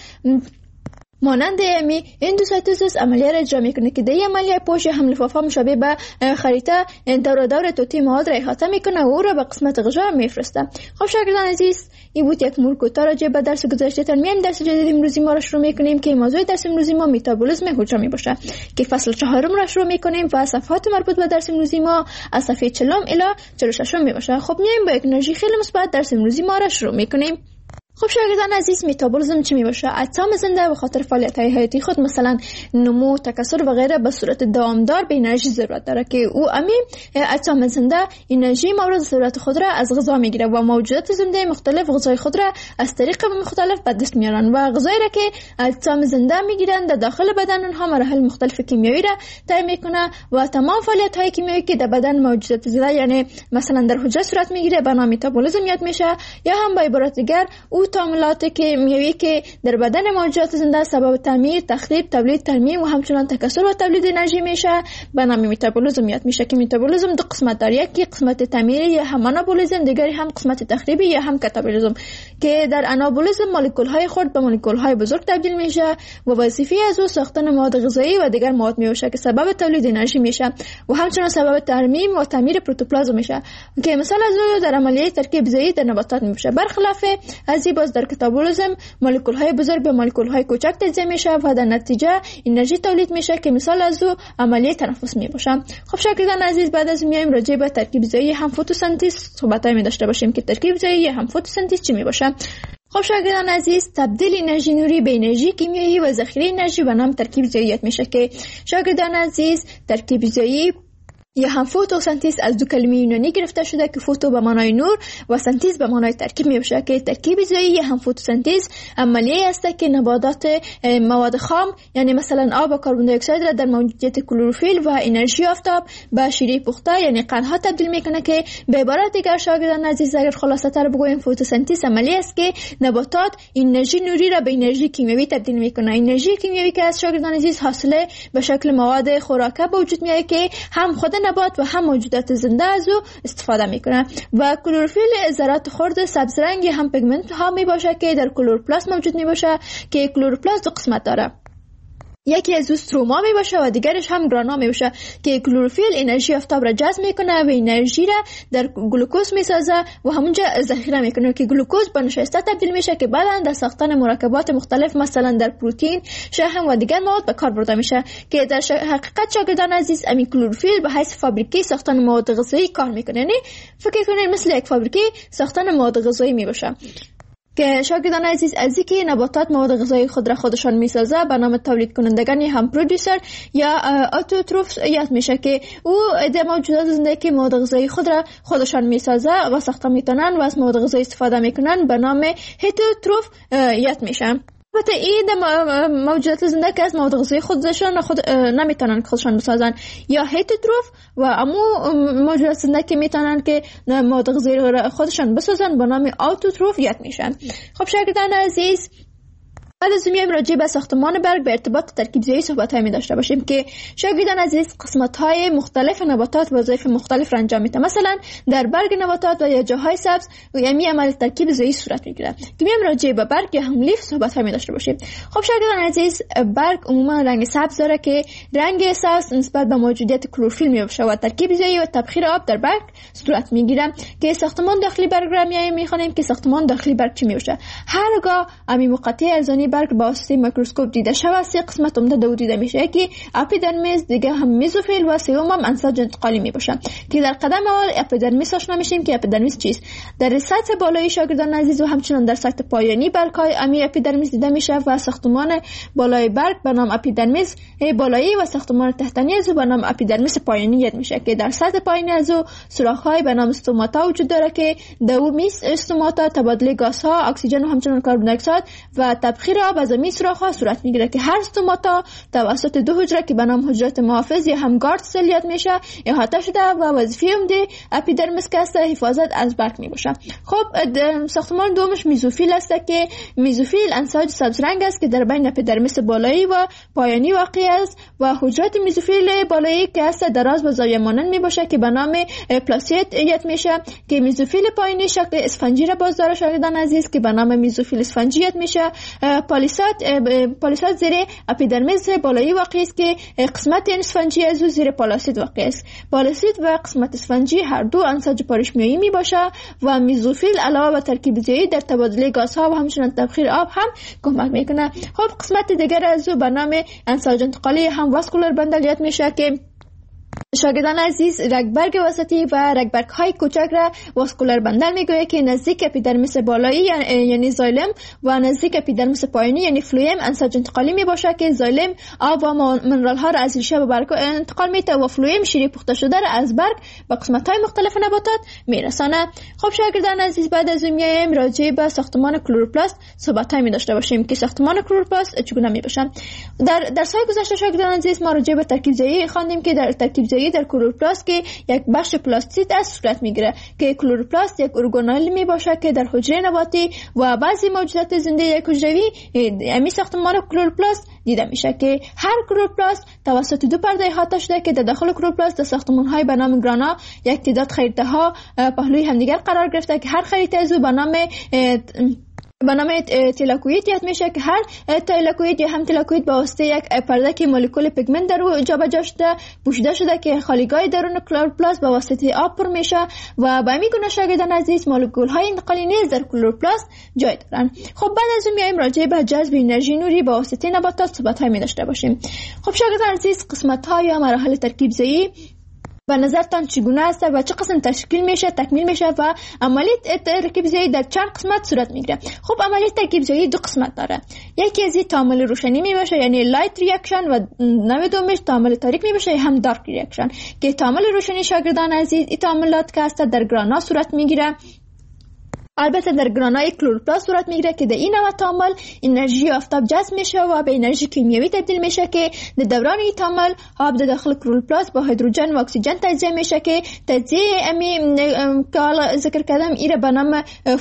Speaker 20: مانند امی اندوسایتوسیس عملیه را اجرا میکنه که در این عملیه پوش هم لفافه مشابه به خریطه دور دور توتی مواد را احاطه میکنه و او را به قسمت غشا میفرسته. خب شاگردان عزیز، این بود یک مرکوتا راجع به درس گذشته. میایم درس جدید امروزی ما را شروع میکنیم که موضوع درس امروزی ما متابولیسم حجره میباشه که فصل 4 را شروع میکنیم و صفحات مربوط به درس امروزی ما از صفحه 40 الی 46 میباشه. خب میایم با یک انرژی خیلی مثبت درس امروزی ما را شروع میکنیم. خب شاگردان عزیز، متابولیسم چی میباشه؟ اجسام زنده به خاطر فعالیت‌های حیاتی خود مثلا نمو، تکثر و غیره به صورت دامدار به انرژی ضرورت داره که او اجسام زنده انرژی مورد ضرورت خود را از غذا میگیره و موجودات زنده مختلف غذای خود را از طریق مختلف به دست میارن و غذایی را که اجسام زنده میگیرن در داخل بدن اونها مراحل مختلف کیمیایی را طی میکنه و تمام فعالیت‌های کیمیایی که در بدن موجودات زنده یعنی مثلا در حجره صورت میگیره به نام متابولیسم یاد میشه، یا هم به عبارت دیگر او تعاملات کیمیایی که در بدن موجودات زنده سبب تعمیر، تخریب، تولید، ترمیم و همچنان تکثر و تولید انرژی میشه به نام متابولیسم یاد میشه که متابولیسم دو قسمت داره، یکی قسمت تعمیری یا هم آنابولیسم، دیگری هم قسمت تخریبی یا هم کاتابولیسم که در آنابولیسم مولکول های خرد به مولکول های بزرگ تبدیل میشه و وظیفه از او ساختن مواد غذایی و دیگر مواد میشه که سبب تولید انرژی میشه و همچنان سبب ترمیم و تعمیر پروتوپلازم میشه که مثلا از او در عملیه ترکیب ضعیف در نباتات میشه. برخلاف از باز در کاتابولیسم مولکول های بزرگ به مولکول های کوچک تجزیه میشه و در نتیجه انرژی تولید میشه که مثال از او عملیه تنفس میباشه. خب شاگردان عزیز، بعد از میایم راجع به ترکیب ضعیف هم فتوسنتز صحبتایی داشته باشیم که ترکیب ضعیف هم فتوسنتز چی میباشه. خب شاگردان عزیز، تبدیل انرژی نوری به انرژی کیمیایی و ذخیره انرژی به نام ترکیب ضعیف میشه که شاگردان عزیز ترکیب ضعیف یا هم فوتوسنتز از دو کلمه یونانی گرفته شده که فوتو به معنای نور و سنتز به معنای ترکیب میشه که ترکیب زایی یا هم فوتوسنتز عملیه است که نباتات مواد خام یعنی مثلا آب و کربن دی اکساید را در موجودیت کلروفیل و انرژی آفتاب به شیره پخته یعنی قندها تبدیل میکنه که به عبارت دیگر شاگردان عزیز اگر خلاصه تر بگویم فوتوسنتز عملیه است که نباتات انرژی نوری را به انرژی کیمیایی تبدیل میکنه. انرژی کیمیایی که از شاگردان عزیز حاصل به شکل مواد خوراکه به وجود میاد که هم خود نبات و هم موجودات زنده از او استفاده میکنه و کلروفیل ذرات خرد سبز رنگی هم پیگمنت ها می باشه که در کلوروپلاست موجود می باشه که کلوروپلاست دو قسمت داره. یکی از استروما می باشه و دیگرش هم گرانا می باشه که کلروفیل انرژی آفتاب را جذب میکنه و انرژی را در گلوکوز می سازه و همونجا ذخیره میکنه که گلوکوز به نشاسته تبدیل میشه که بعدا در ساختن مرکبات مختلف مثلا در پروتئین، شحم و دیگر مواد به کار برده میشه که در حقیقت شاگردان عزیز امی کلروفیل به حیث فابریکه ساختن مواد غذایی کار میکنه. یعنی فکر کنید مثل یک فابریکه ساختن مواد غذایی می باشه که شاگردان عزیز از اینکه نباتات مواد غذایی خود را خودشان میسازه به نام تولید کنندگان هم پرودوسر یا اتوتروف یاد میشه که او عده موجودات زنده که مواد غذایی خود را خودشان میسازه و ساخته میتونن و از مواد غذایی استفاده میکنن به نام هتروتروف یاد میشه. البته این موجودات زنده که از مواد غذایی خودشان نمیتونن خودشان بسازن یا هتروتروف و امو موجودات زنده که میتونن که مواد غذایی خودشان بسازن به نام اتوتروف یاد میشن. خب شاگردان عزیز بعد از میایم راجع به ساختمان برگ به ارتباط ترکیب‌زایی صحبت‌هایی داشته باشیم که شاگردان عزیز قسمت‌های مختلف نباتات وظایف مختلف را انجام میده. مثلا در برگ نباتات و یا جاهای سبز و یعنی عمل ترکیب زایی صورت میگیره که میایم راجع به برگ یا هم لیف صحبت‌هایی داشته باشیم. خب شاگردان عزیز برگ عموما رنگ سبز داره که رنگ سبز نسبت به موجودیت کلروفیل میباشه و ترکیب زایی و تبخیر آب در برگ صورت میگیره که ساختمان داخلی برگ را میخوانیم که ساختمان داخلی برگ چی میباشه. هرگاه امی مقطع ارزانی برگ با واسطه میکروسکوپ دیده شود سه قسمت عمده دو دیده میشه که اپیدرمیس، دیگه هم میزوفیل و سوم هم انساج انتقالی میباشه که در قدم اول اپیدرمیس آشنا میشیم که اپیدرمیس چیست. در سطح بالایی شاگردان عزیز و همچنان در سطح پایانی برگ‌های امی اپیدرمیس دیده میشه و ساختمان بالای برگ به نام اپیدرمیس بالایی و ساختمان تحتانی از به نام اپیدرمیس پایانی یاد میشه که در سطح پایینی از سوراخ‌های به نام استوماتا وجود داره که دومیس استوماتا تبادله گازها، اکسیژن و همچنان کربن دی اکساید و تبخیر آب از این سوراخ‌ها صورت میگیره که هر استوماتا توسط دو حجره که به نام حجرات محافظ یا هم گارد سل یاد میشه احاطه شده و وظیفه عمده اپیدرمیس که است حفاظت از برگ میباشه. خب ساختمان دومش میزوفیل است که میزوفیل انساج سبز رنگ است که در بین اپیدرمیس بالایی و پایانی واقع است و حجرات میزوفیل بالایی که است دراز و زاویه مانند میباشه که به نام پلاسیت یاد میشه که میزوفیل پایانی شکل اسفنجی را باز داره شاگردان عزیز که به نام میزوفیل اسفنجی یاد میشه. پالیساد زیر اپیدرمیس بالایی واقع است که قسمت اسفنجی از او زیر پالاسید واقع است. پالاسید و قسمت اسفنجی هر دو انساج پارشمیایی می باشه و میزوفیل علاوه بر ترکیب زایی در تبادله گازها و همچنین تبخیر آب هم کمک میکنه. خب قسمت دیگر از او به نام انساج انتقالی هم واسکولار بندل یاد میشه که شاگردان عزیز رگبرگ وسطی و رگبرگ های کوچک را واسکولار بندل میگوید که نزدیک اپیدرمیس بالایی یعنی زایلم و نزدیک اپیدرمیس پایینی یعنی فلویم انساج انتقالی می باشه که زایلم آب و منرال ها را از ریشه به برگ انتقال میده و فلویم شیره پخته شده را از برگ به قسمت های مختلف نباتات میرسانه. خب شاگردان عزیز بعد از این میایم راجع به ساختمان کلوروپلاست صحبت های داشته باشیم که ساختمان کلوروپلاست چگونه می باشه. در سال گذشته شاگردان عزیز ما راجع به ترکیب زایی خواندیم که در ترکیب زایی در کلوروپلاست که یک بخش پلاستید از صورت میگیره که کلوروپلاست یک ارگانل می باشه که در حجره نباتی و بعضی موجودات زنده یک حجروی امی ساختمان کلوروپلاست دیده میشه که هر کلوروپلاست توسط دو پرده احاطه شده که در داخل کلوروپلاست در ساختمان های به نام گرانا یک تعداد خریطه ها پهلوی همدیگر قرار گرفته که هر خریطه از او به نام تلاکوید یاد میشه که هر تلاکوید یا هم تلاکوید با واسطه یک پرده که مولکول پیگمنت در او جابجا شده پوشیده شده که خالیگاه درون کلوروپلاست با واسطه آب پر میشه و به همین گونه شاگردان عزیز مولکول های انتقالی نیز در کلوروپلاست جای دارن. خب بعد از اون میایم راجع به جذب انرژی نوری با واسطه نباتات صحبت های داشته باشیم. خب شاگردان عزیز قسمت ها یا مراحل ترکیب زایی به نظرتان چگونه است و چه قسم تشکیل میشه، تکمیل میشه و عملیات ترکیب‌زایی در چند قسمت صورت میگیره؟ خب عملیات ترکیب‌زایی دو قسمت داره. یکی از این تعامل روشنی میباشه، یعنی لایت ریاکشن، و نوع دومش تعامل تاریک میباشه، هم دارک ریاکشن. که تعامل روشنی شاگردان عزیز این تعاملات که است در گرانا صورت میگیره. البته در گرانای کلروپلاست صورت میگیره که در این نوع تعامل انرژی آفتاب جذب میشه و به انرژی کیمیایی تبدیل میشه که در دوران این تعامل آب در داخل کلروپلاست با هیدروژن و اکسیژن تجزیه میشه که تجزیه امی که حالا ذکر کردم ایره به نام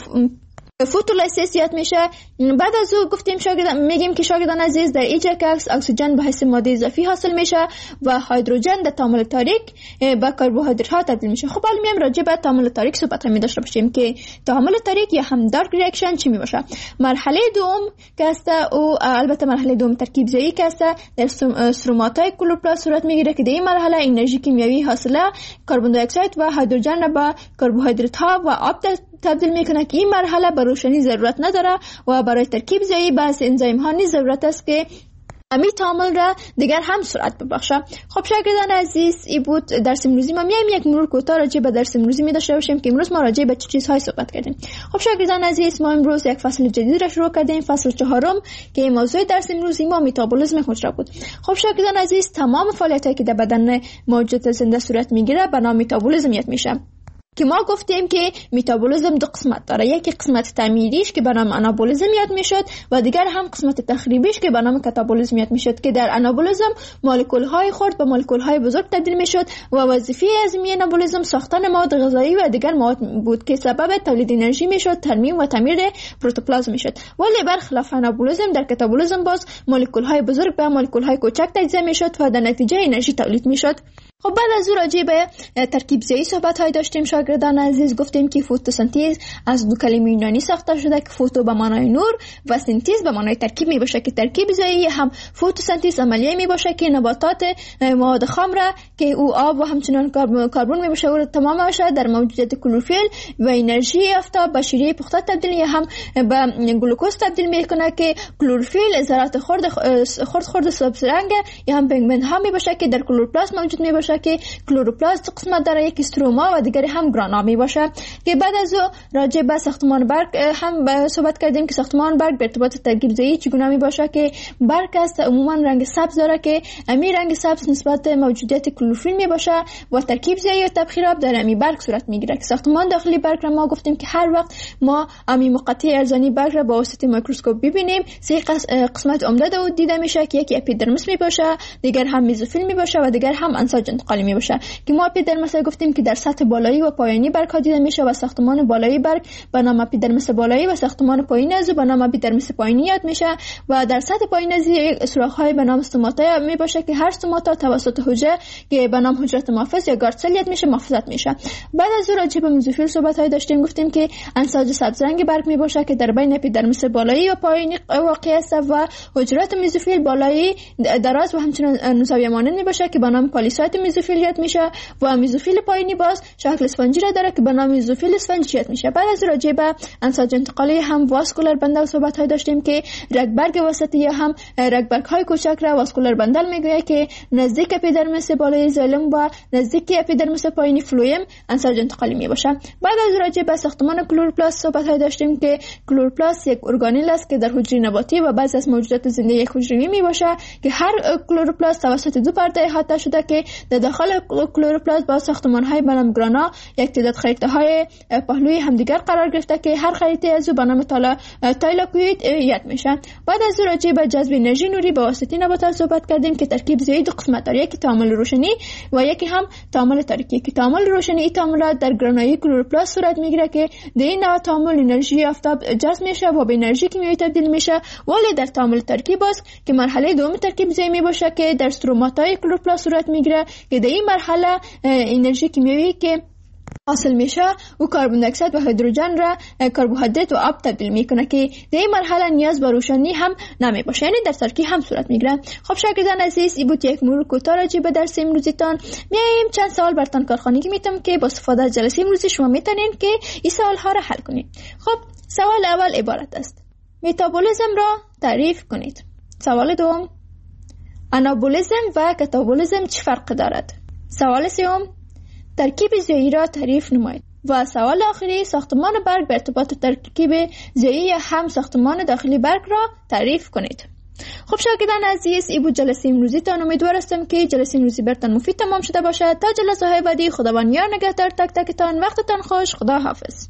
Speaker 20: فوتولیسیس یاد میشه. بعد از او گفتیم میگیم که شاگردان عزیز در اینجا که اکسیژن به حیث ماده اضافی حاصل میشه و هیدروژن در تعامل تاریک با کربوهیدرات ها تبدیل میشه. خب حالا میام راجع به تعامل تاریک صحبت می داشته باشیم که تعامل تاریک یا هم دارک ریاکشن چی میباشه. مرحله دوم که است او البته مرحله دوم ترکیب زایی که است در استروماتای کلروپلاست صورت میگیره که در این مرحله انرژی کیمیایی حاصله کربن دی اکساید و هیدروژن را با کربوهیدرات ها و آب تبدیل میکنه که این مرحله به روشنی ضرورت نداره و برای ترکیب زایی بعض انزایم ها نیز ضرورت است که امی تعامل را دیگر هم سرعت ببخشه. خب شاگردان عزیز این بود درس امروزی ما. میایم یک مرور کوتاه راجع به درس امروزی می داشته باشیم که امروز ما راجع به چه چیزهای صحبت کردیم. خب شاگردان عزیز ما امروز یک فصل جدید را شروع کردیم، فصل 4 که موضوع درس امروزی ما متابولیسم خود را بود. خب شاگردان عزیز تمام فعالیتایی که در بدن موجودات زنده صورت میگیره به نام متابولیسم یاد میشه. که ما گفتیم که متابولیسم دو قسمت داره، یکی قسمت تعمیریش که به نام آنابولیسم یاد میشد و دیگر هم قسمت تخریبیش که به نام کاتابولیسم یاد میشد. که در آنابولیسم مولکول های خرد به مولکول های بزرگ تبدیل میشد و وظیفه از این آنابولیسم ساختن مواد غذایی و دیگر مواد بود که سبب تولید انرژی میشد، ترمیم و تعمیر پروتوپلازم میشد. ولی برخلاف آنابولیسم در کاتابولیسم باز مولکول های بزرگ به مولکول های کوچک تجزیه میشد و در نتیجه انرژی تولید میشد. خب بعد از او راجع به ترکیب زایی صحبت های داشتیم شاگردان عزیز. گفتیم که فتوسنتز از دو کلمه یونانی ساخته شده که فوتو به معنای نور و سنتز به معنای ترکیب می باشه. که ترکیب زایی هم فتوسنتز عملیه می باشه که نباتات مواد خام را که او آب و همچنان کربن می باشه او تمام باشه در موجودیت کلروفیل و انرژی آفتاب به شیره پخته تبدیل هم به گلوکوز تبدیل میکنه که کلروفیل ذرات خرد سبز رنگ یا هم پگمنت ها می باشه که در کلروپلاست موجود می باشه که کلروپلاست قسمت داره، یک استروما و دیگری هم گرانا می باشه. که بعد از او راجع به ساختمان برگ هم صحبت کردیم که ساختمان برگ به ارتباط ترکیب زایی چگونه می باشه. که برگ است عموما رنگ سبز داره که امی رنگ سبز نسبت موجودیت کلروفیل می باشه و ترکیب زایی و تبخیر آب در امی برگ صورت می گیره. که ساختمان داخلی برگ را ما گفتیم که هر وقت ما امی مقطع ارزانی برگ را با واسطه میکروسکوپ ببینیم سه قسمت عمده او دیده میشه که یکی اپیدرمیس می باشه، دیگر هم میزوفیل می باشه و دیگر هم انساج انتقالی می باشه. که ما اپیدرمیس گفتیم که در سطح بالایی و پایینی برگ ها دیده میشه و ساختمان بالایی برگ به نام اپیدرمیس بالایی و ساختمان پایینی از به نام اپیدرمیس پایینی یاد میشه و در سطح پایین از سوراخ های به نام استوماتا می باشه که هر استوماتا توسط حجره که به نام حجره محافظ یا گارد سل یاد میشه محافظت میشه. بعد از اون راجع به میزوفیل صحبت های داشتیم، گفتیم که انساج سبز رنگ برگ می باشه که در بین اپیدرمیس بالایی و پایینی واقع است و حجرات میزوفیل بالایی دراز و همچنین نوزاویه مانند می باشه که به نام پالیساید میزوفیل یاد میشه و میزوفیل پایینی باز شکل اسفنجی را داره که به نام میزوفیل اسفنجی یاد میشه. بعد از راجع به انساج انتقالی هم واسکولار بندل صحبت های داشتیم که رگبرگ وسطی یا هم رگبرگ های کوچک را واسکولار بندل میگویه که نزدیک اپیدرمیس بالایی زایلم و نزدیک اپیدرمیس پایینی فلویم انساج انتقالی می باشه. بعد از راجع به ساختمان کلوروپلاست صحبت های داشتیم که کلوروپلاست یک ارگانل است که در حجره نباتی و بعضی از موجودات زنده یک حجروی می باشه که هر کلوروپلاست توسط دو پرده احاطه شده که در داخل کلوروپلاست با ساختمان های به نام گرانا یک تعداد خریطه های پهلوی همدیگر قرار گرفته که هر خریطه از او به نام تایلاکوئید یاد میشه. بعد از راجع به جذب انرژی نوری به واسطه نباتات صحبت کردیم که ترکیب زایی دو قسمت داره، یکی تعامل روشنی و یکی هم تعامل تاریکی. که تعامل روشنی تعاملات در گرانای کلوروپلاست صورت میگیره که در این نوع تعامل انرژی آفتاب جذب میشه و به انرژی کیمیایی تبدیل میشه. ولی در تعامل تاریکی باز که مرحله دوم ترکیب زایی می باشه که در استروماتای کلوروپلاست صورت میگیره که در این مرحله انرژی کیمیایی که حاصل میشه و کربن دی اکساید و هیدروژن را کربوهیدرات و آب تبدیل میکنه که در این مرحله نیاز به روشنی هم نمی باشه، یعنی در ترکیب هم صورت میگیره. خب شاگردان عزیز این بود یک مرور کوتاه راجع به درس امروزیتان. میایم چند سوال براتون کارخانگی میتونم که با استفاده از جلسه امروزی شما میتونین که این سوال ها را حل کنید. خب سوال اول عبارت است: متابولیسم را تعریف کنید. سوال دوم: آنابولیسم و کاتابولیسم چه فرق دارد؟ سوال سوم: ترکیب ضیایی را تعریف نمایید. و سوال آخری، ساختمان برگ به ارتباط ترکیب ضیایی هم ساختمان داخلی برگ را تعریف کنید. خب شاگردان عزیز، ای بود جلسه امروزی تان. امیدوار هستم که جلسه امروزی برتان مفید تمام شده باشد. تا جلسه های بعدی، خداوند یار نگهدار تک تکتان. وقتتان خوش. خدا حافظ.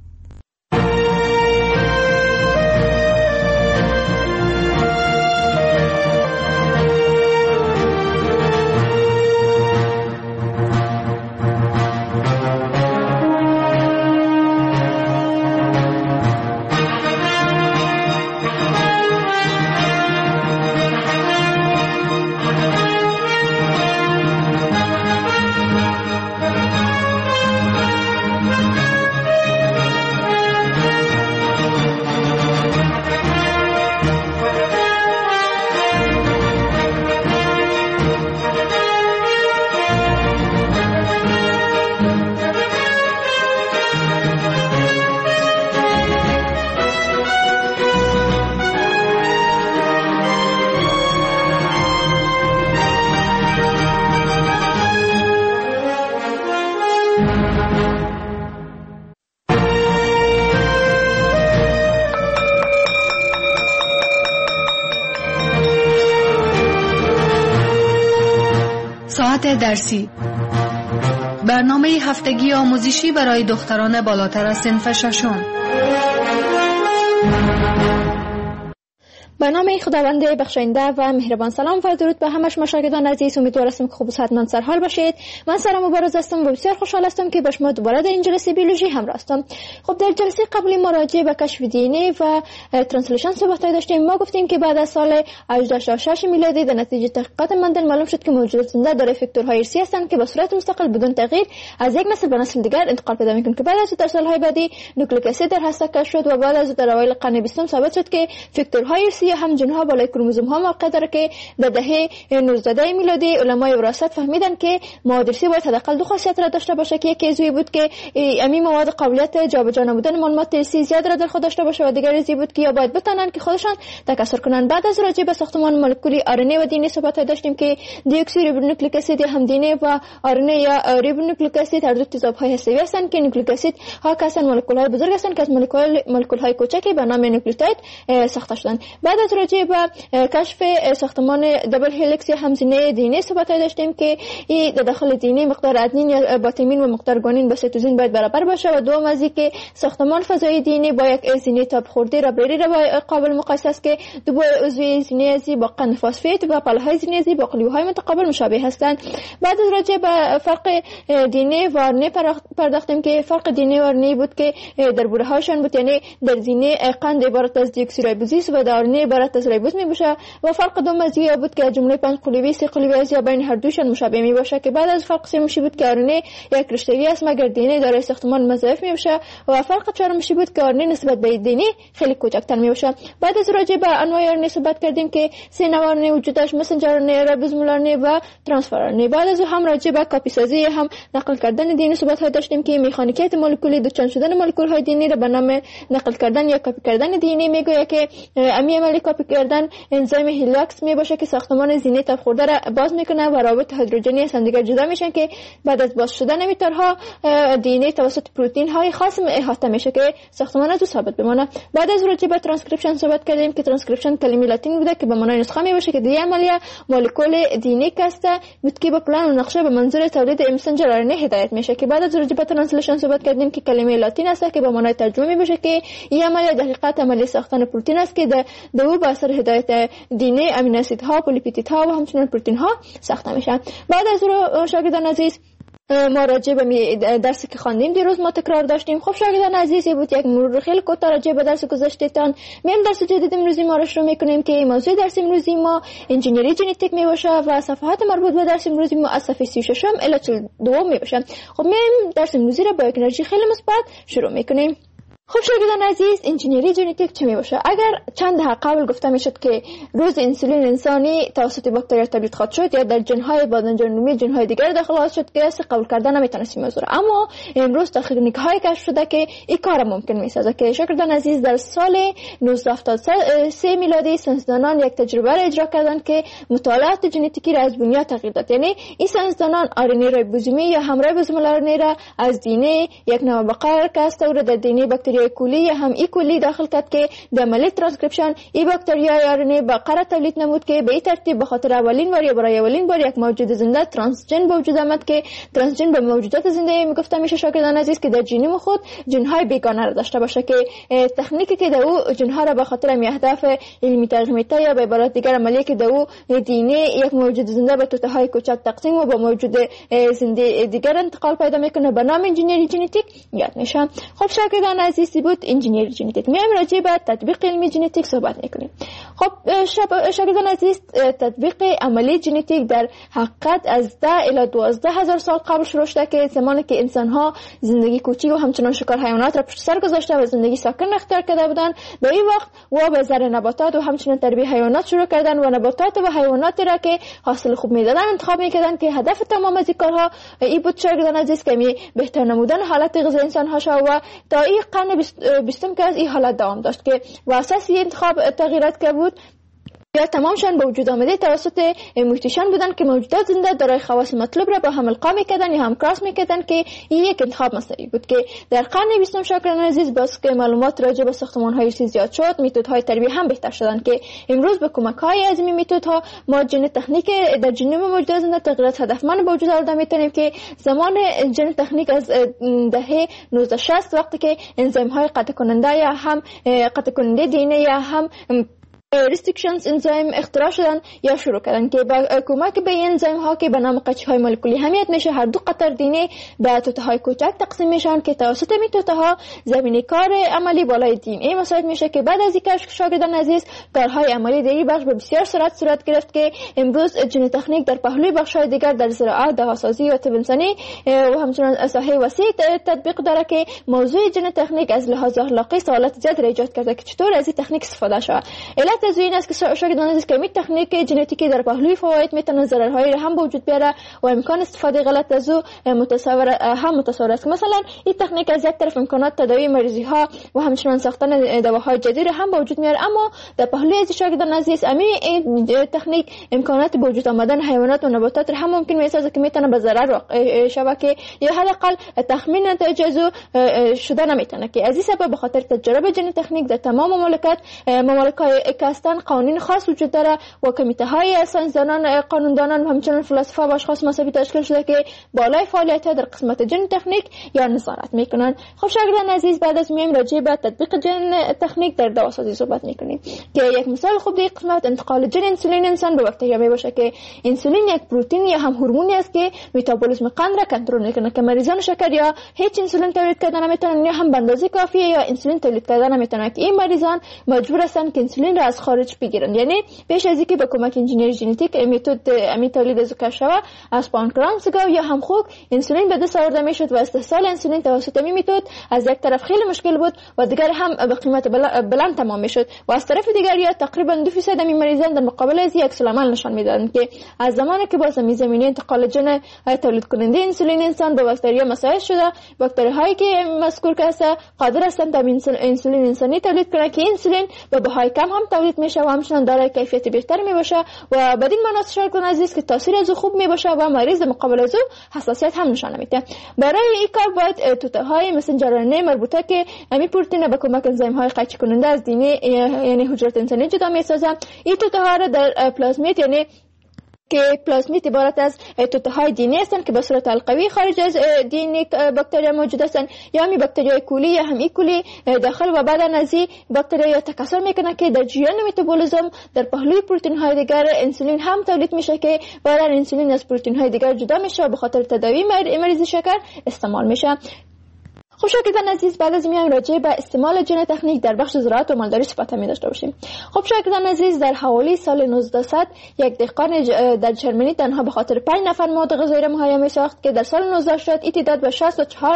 Speaker 5: ساعت درسی، برنامه هفتگی آموزشی برای دختران بالاتر از صنف ششم.
Speaker 20: برنامه خداوند بخشاینده و مهربان. سلام و درود به همه شما شاگردان عزیز. امیدوار هستم که خوب و صحتمند سرحال باشید. من سارا مبارز هستم و بسیار خوشحال هستم که با شما دوباره در این جلسه بیولوژی همراه هستم. خب در جلسه قبلی ما راجع به کشف دی ان ای و ترانسلیشن صحبت داشتیم. ما گفتیم که بعد از سال 1866 میلادی در نتیجه تحقیقات مندل معلوم شد که موجودات زنده دارای فاکتورهای ارثی هستند که به صورت مستقل بدون تغییر از یک نسل به نسل دیگر انتقال پیدا میکنند، که بعد از در سالهای بعدی نوکلیک اسید در هسته کشف شد و بعد از در اوایل قرن 20 ثابت شد که فاکتورهای ارثی هم جنها بالای کروموزوم ها موقع داره که در دهه 19 میلادی علمای وراثت فهمیدن که مواد ارثی باید حداقل دو خاصیت را داشته باشه که یکی ازوی بود که همین مواد قابلیت جابجا نمودن معلومات ارثی زیاد را در خود داشته باشه و دیگر ازوی بود که یا باید بتونن که خودشان تکثر کنن. بعد از راجع به ساختمان مولکولی آر ان ای و دی ان ای صحبت داشتیم که دیوکسیریبونوکلیک اسید هم دی ان ای و آر ان ای یا ریبونوکلیک اسید هر دو تضادهای هسته‌ای هستند که نوکلیک اسید ها هستند مولکول های بزرگ هستند که از مولکول های کوچکی به نام نوکلیوتاید ساخته شدند. بعد از راجع به کشف ساختمان دبل هلیکس یا همزینه دی ان ای صحبت داشتیم که این در داخل دی ان ای مقدار ادنین یا باتمین و مقدار گوانین با سیتوزین باید برابر باشه و دوم از اینکه ساختمان فضایی دی ان ای با یک ازینه تاب خورده رابری را قابل مقایسه است که دو عضوی ازینه ازی با قند فسفید و پلهای ازینه ازی با قلیوهای متقابل مشابه هستند. بعد از راجع به فرق دی ان ای و آر ان ای پرداختیم که فرق دی ان ای و آر ان ای بود که در بوره هاشون بود، یعنی در زینه قند عبارت از دیوکسیریبوزیس و در آر ان ای عبارت از ریبوز می باشه و فرق دو مزیه بود که جمله 5 قلوی 3 قلوی از یا بین هر دوشون مشابه می باشه، که بعد از فرق سوم بود که آر ان ای یک رشته‌ای است مگر دی ان ای دارای ساختمان مضاعف می باشه و فرق چهارم بود که آر ان ای نسبت به دی ان ای خیلی کوچکتر می باشه. بعد از راجع به انواع آر ان ای صحبت کردیم که سه نوع آر ان ای وجود داشت، مسنجر آر ان ای، ریبوزومال آر ان ای و ترانسفر آر ان ای. بعد از هم راجع به کپی سازی هم نقل کردن دی ان ای صحبت داشتیم که مکانیکیت مولکولی دو چند شدن مولکول های دی ان ای را به نام نقل کردن یا کپی کردن دی ان ای میگوید که امی عملی کپی کردن انزیم هیلاکس می باشه که ساختمان زینه تاب خورده را باز میکنه و روابط هیدروژنی از هم دیگر جدا میشن که بعد از باز شدن میترها دی ان ای توسط پروتئین های خاص احاطه میشه که ساختمان از ثابت بمانه. بعد از راجع به ترانسکریپشن صحبت کردیم که ترانسکریپشن کلمه لاتین بوده که به معنای نسخه می باشه که دی عملیه مولکول دی ان ای کاسته بود که با پلان و نقشه به منظور تولید مسنجر آر ان ای هدایت میشه، که بعد از راجع به ترانسلیشن صحبت کردیم که کلمه لاتین است که به معنای ترجمه می باشه که این عملیه در حقیقت عملی ساختن پروتئین است که در او با اثر هدایت دی ان ای امینو اسیدها، پلیپتیدها و همچنین پروتئین ها ساخته میشن. بعد از شاگردان عزیز ما راجع به درسی که خواندیم دیروز ما تکرار داشتیم. خب شاگردان عزیزی بود یک مرور خیلی کوتاه راجع به درس گذشتهتان. میم درس جدید امروزی ما را شروع میکنیم که موضوع درس امروزی ما انجینری ژنتیک می باشه و صفحات مربوط به درس امروزی ما از صفحه 36 الی 42 می باشه. خب میم درس امروزی را با یک انرژی خیلی مثبت شروع میکنیم. خب شاگردان عزیز، انجینری ژنتیک چه می باشه؟ اگر چند دهه قبل گفته می شد که روز انسولین انسانی توسط باکتریا تولید خواهد شد یا در جنهای بادنجان‌نمایی جنهای دیگر داخل شد که قبول کردن نمیتونست موضوع، اما امروز تکنیک های کشف شده که این کار ممکن میسازه. که شاگردان عزیز در سال 1973 میلادی ساینسدانان یک تجربه را اجرا کردند که مطالعات ژنتیکی را از بنیاد تغییر داد. یعنی این ساینسدانان آرنی ریبوزومی یا همریبوزومال آرنی را از دی یک نوع بقای که است او را در دی باکتریای کولی یا هم ایکولی داخل کرد که در عملیه ترانسکریپشن این باکتریای آرنی بقره تولید نمود که به این ترتیب به خاطر اولین بار یا برای اولین بار یک موجود زنده ترانسژن به وجود آمد که ترانسژن به موجودات زنده میگفته میشه شاگردان عزیز که در ژنوم خود جنهای بیگانه را داشته باشه، که تکنیکی که در او جنها را به خاطر اهداف علمی ترجمه یا به عبارت دیگر عملیه که در او دی یک موجود زنده به توته های کوچک تقسیم و به موجود زنده دیگر انتقال پیدا میکنه به نام انجینری ژنتیک یاد میشه. خب شاگردان عزیز بود انجینری ژنتیک. میایم راجع به تطبیق علمی ژنتیک صحبت میکنیم. خب شاگردان عزیز، تطبیق عملی ژنتیک در حقیقت از 10 الی 12000 سال قبل شروع شده که زمانی که انسان ها زندگی کوچیک و همچنان شکار حیوانات را پشت سر گذاشته و زندگی ساکن اختیار کرده بودند، به این وقت و به زرع نباتات و همچنان تربیت حیوانات شروع کردن و نباتات و حیواناتی را که حاصل خوب میدادن انتخاب میکردن که هدف تمام از این کارها این بود شاگردان عزیز که بهتر نمودن حالت غذایی انسان ها شد و تا این قرن 20 که از این حالت دوام داشت که و اساسی انتخاب تغییرات که بود یا تمامشان به وجود آمده توسط موتیشن بودن که موجودات زنده دارای خواص مطلوب را با هم القا میکردن یا هم کراس میکردن که این یک انتخاب مصری بود. که در قرن 20 شاگردان عزیز باز که معلومات راجع به ساختمان های زیاد شد، متد های تربیت هم بهتر شدن که امروز به کمک های از این متد ها ما ژن تکنیک در ژنوم موجودات زنده تغییرات هدفمند به وجود آورده میتونیم که زمان ژن تکنیک از دهه 1960 وقتی که انزیم های قطع کننده یا هم قطع کننده دی یا هم ریستریکشنز انزیم اختراع شدن یا شروع کردن که با کمک به این انزیم ها که به نام قطعه های مولکولی همیت میشه هر دو قطر دی به توته های کوچک تقسیم میشن که توسط این توته ها زمینه کار عملی بالای دی ای مساعد میشه که بعد از اینکه شاگردان عزیز کارهای عملی در این بخش به بسیار سرعت صورت گرفت که امروز ژن تکنیک در پهلوی بخش های دیگر در زراعت، دهاسازی و طب انسانی و همچنان ساحه وسیع تطبیق داره که موضوع ژن تکنیک از لحاظ اخلاقی سوالات زیاد را ایجاد کرده که چطور از این تکنیک استفاده شود. از این است که شاگردان عزیز که این تکنیک ژنتیکی در پهلوی فواید میتونه ضررهایی را هم به وجود بیاره و امکان استفاده غلط از او متصور است. مثلا این تکنیک از یک طرف امکانات تداوی مریضی ها و همچنان ساختن دواهای جدید هم به وجود میاره، اما در پهلوی از شاگردان عزیز این تکنیک امکانات به وجود آمدن حیوانات و نباتات را هم ممکن میسازه که میتونه به ضرر شود که یا حداقل تخمین نتایج از او شده نمیتونه. که از این سبب به خاطر تجربه ژن تکنیک در تمام مملکت کاستان قوانین خاص وجود داره و کمیته های ساینسدانان، قانوندانان و همچنین فلسفه و اشخاص مذهبی تشکیل شده که بالای فعالیت در قسمت ژن تکنیک یا نظارت میکنن. خب شاگردان عزیز، بعد از میایم راجع به تطبیق ژن تکنیک در دواسازی صحبت میکنیم که یک مثال خوب در قسمت انتقال ژن انسولین انسان به باکتریا میباشه که انسولین یک پروتئین یا هم هورمونی است که متابولیسم قند را کنترل میکنه که مریضان شکر یا هیچ انسولین تولید کردن نمیتونن یا هم به اندازه کافیه یا انسولین تولید کردن نمیتونن که این مریضان مجبور هستن که انسولین را از خارج بگیرن. یعنی پیش از اینکه به کمک انجینری ژنتیک متد تولید از کشوا از پانکراس گاو یا هم خوک انسولین به دست آورده میشد و استحصال انسولین توسط این متد از یک طرف خیلی مشکل بود و دیگر هم به قیمت بلند تمام میشد و از طرف دیگر یا تقریبا 2% این مریضان در مقابل از یک عمل نشان میدادند که از زمانی که باز زمینه انتقال ژن تولید کننده انسولین انسان به باکتریا مساعد شده، باکتری هایی که مذکور که قادر هستند تا انسولین انسانی تولید کنند که انسولین به بهای کم هم تولید میشه و همچنان دارای کیفیت بهتر میباشه و بدین معنی شاگردان عزیز که تاثیر از خوب میباشه و مریض مقابل از حساسیت هم نشان میده. برای این کار باید توته های مسنجر آر ان ای مربوطه که همین پروتئین به کمک انزیم های قطع کننده از دی یعنی حجرات انسانی جدا میسازن. این توته ها را در پلازمیت یعنی که پلازمیت عبارت از توته های دی هستند که به صورت حلقوی خارج از دی باکتریا موجود هستند یا می باکتریای کولی یا هم ایکولی داخل و بعد از این باکتریا تکثر میکنند که در جریان متابولیسم در پهلوی پروتئین های دیگر انسولین هم تولید میشه که بعد انسولین از پروتئین های دیگر جدا میشه و به خاطر تداوی مریض شکر استعمال میشه. خب شاگردان عزیز، بعد از میایم راجع به استعمال جن تکنیک در بخش زراعت و مالداری صحبت می داشته باشیم. خب شاگردان عزیز، در حوالی سال 1900 یک دهقان در جرمنی تنها به خاطر 5 نفر مواد غذایی را مهیا می ساخت که در سال 1900 این تعداد به 64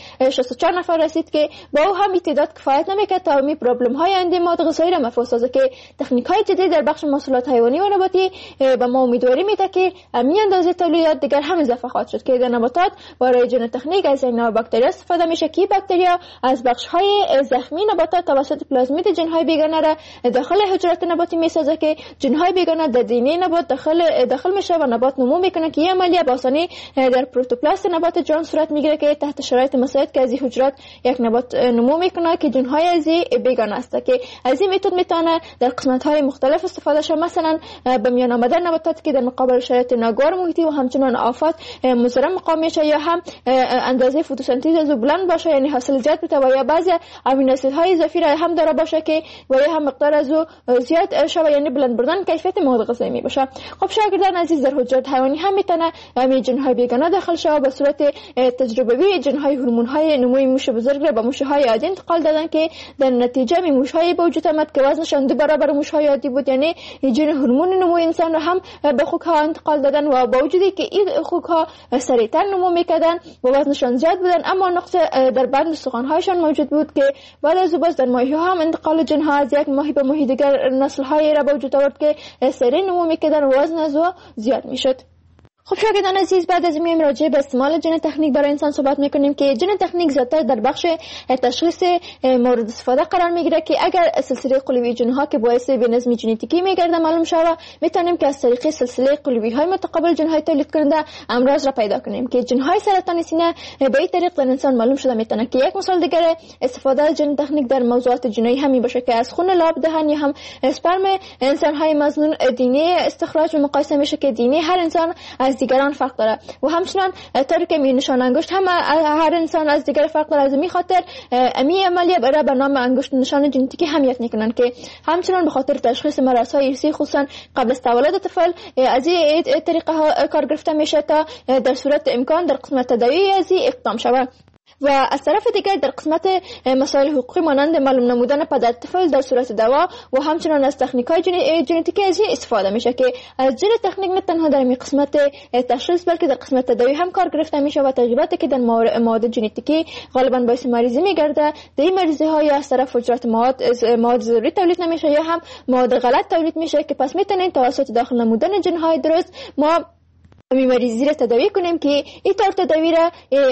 Speaker 20: نفر رسید که با او هم این تعداد کفایت نمیکرد تا می پرابلم های آینده مواد غذایی را مفهوم سازه که تکنیک های جدید در بخش محصولات حیوانی و نباتی به ما امیدواری میده که همین اندازه تولیدات دیگر هم اضافه خواهد شد که در نباتات برای جن تکنیک از این نوع باکتریا استفاده میشه که باکتریا از بخش‌های زخمی نباتات توسط پلازمید جن‌های بیگانه را داخل حجرات نباتی میسازه که جن‌های بیگانه در دینه نبات داخل میشه و نبات نمو میکنه که این عملیه به آسانی در پروتوپلاست نبات جان صورت میگیره که تحت شرایط مساعد که از این حجرات یک نبات نمو میکنه که جن‌های از بیگانه است که از این متد میتونه در قسمت‌های مختلف استفاده شه، مثلا به میان آمدن نباتات که در مقابل شرایط ناگوار محیطی و همچنان آفات مضر مقام میشه یا هم اندازه فتوسنتز از بلند باشه، یعنی حاصل زیاد بده و یا بعضی امینو اسیدهای اضافی را هم داره باشه که و یا هم مقدار از زیاد شوه، یعنی بلند بردن کیفیت مواد غذایی می باشه. خب شاگردان عزیز، در حجرات حیوانی هم میتونه همین جن‌های بیگانه داخل شه به صورت تجربوی جن‌های هورمون‌های نموی موش بزرگ را به موش‌های عادی انتقال دادن که در نتیجه می موش‌های به وجود آمد که وزنشان 2 برابر موش‌های عادی بود، یعنی جن هورمون نموی انسان را هم به خوک‌ها انتقال دادن و با وجودی که این خوک‌ها سریعتر نمو می‌کردن و وزنشان زیاد بودن، اما نقطه در بند استخوان‌هایشان موجود بود که بعد از باز در ماهی‌ها هم انتقال جن‌ها از یک ماهی به ماهی دیگر نسل‌های را به وجود آورد که سریع نمو می‌کردن و وزن از زیاد می‌شد. خب شاگردان عزیز، بعد از میایم راجع به استعمال جن تکنیک برای انسان صحبت میکنیم که جن تکنیک ذاتا در بخش تشخیص مورد استفاده قرار میگیره که اگر سلسله قلوی جنها که باعث بینظمی ژنتیکی میگرده معلوم شود، میتونیم که از طریق سلسله قلوی های متقابل جنهای تولید کننده امراض را پیدا کنیم که جنهای سرطان سینه به این طریق در انسان معلوم شده میتونه که یک مثال دیگر استفاده از جن تکنیک در موضوعات جنایی همین باشه که از خون لاب دهن یا هم اسپرم انسان های مظنون دینه استخراج و مقایسه میشه که دینه هر انسان از دیگران فرق داره و همچنان طوری که نشان انگشت هم هر انسان از دیگر فرق داره. از این خاطر امی عملیه برای به نام انگشت نشان ژنتیکی اهمیت میکنن که همچنان به خاطر تشخیص مرض‌های ارثی خصوصا قبل از تولد طفل از این طریقه کار گرفته میشه تا در صورت امکان در قسمت تداوی از این اقدام شود. و از طرف دیگر در قسمت مسائل حقوقی مانند معلوم نمودن پدر طفل در صورت دوا و همچنان از تکنیک‌های ژنتیکی از این استفاده میشه که از جن تکنیک نه تنها در این قسمت تشخیص بلکه در قسمت تداوی هم کار گرفته میشه و تغییراتی که در مواد ژنتیکی غالبا باعث مریضی میگرده در این مریضی‌ها یا از طرف حجرات مواد ضروری تولید نمیشه یا هم مواد غلط تولید میشه که پس میتونین توسط داخل نمودن جن‌های درست ما مریضی را تداوی کنیم که این طور تداوی را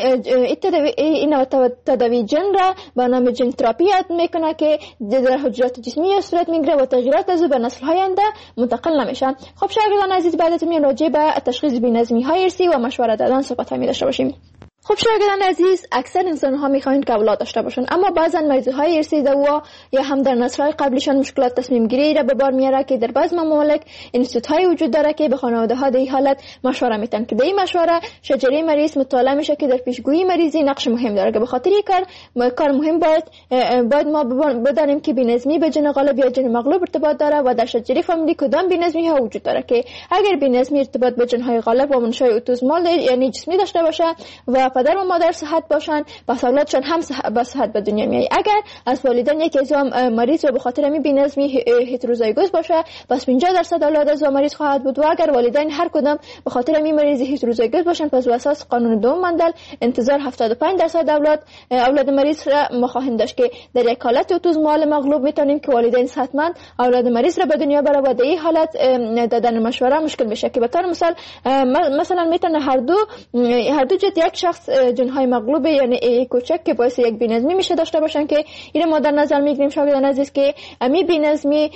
Speaker 20: این تداوی جن را به نام جن تراپی یاد میکنه که در حجرات جسمی صورت میگیره و تغییرات از به نسل‌های آینده منتقل نمیشن. خب شاگردان عزیز، بعد از میان راجع به تشخیص بی‌نظمی‌های ارثی و مشوره دادن صحبت می داشته باشیم. خب شاگردان عزیز، اکثر انسان‌ها می‌خواهند که اولاد داشته باشند، اما بعضاً مریضی‌های ارثی دوا یا هم در نسل‌های قبلیشان مشکلات تصمیم گیری را به بار میاره که در بعض ممالک انستیتوت‌های وجود داره که به خانواده‌ها در این حالت مشوره میدن که در این مشوره شجره مریض مطالعه میشه که در پیشگویی مریضی نقش مهم داره که به خاطر این کار مهم باید ما بدانیم که بی‌نظمی به جن غالب یا جن مغلوب ارتباط داره و در شجره فامیلی کدام بی‌نظمی‌ها وجود داره که اگر بی‌نظمی ارتباط به جن‌های غالب و منشأ اوتوزمال یعنی جسمی داشته باشه و پدر و مادر صحت باشن پس اولادشان هم به صحت به دنیا میاد. اگر از والدین یکی از مریض و به خاطر همین بی‌نظمی هتروزایگوس باشه پس 50% اولاد از مریض خواهد بود و اگر والدین هر کدام به خاطر همین مریض هتروزایگوس باشن پس بر اساس قانون دوم مندل انتظار 75% اولاد مریض را ما خواهیم داشت که در یک حالت اوتوزمال مغلوب میتونیم که والدین صحتمند اولاد مریض را به دنیا بیاره و در این حالت دادن مشوره مشکل میشه که به طور مثلا میتونه هر دو جد یک شخص جن‌های مغلوب یعنی کوچک که باعث یک بی‌نظمی میشه داشته باشن که این ما در نظر میگیریم شاگردان عزیز که امی بی‌نظمی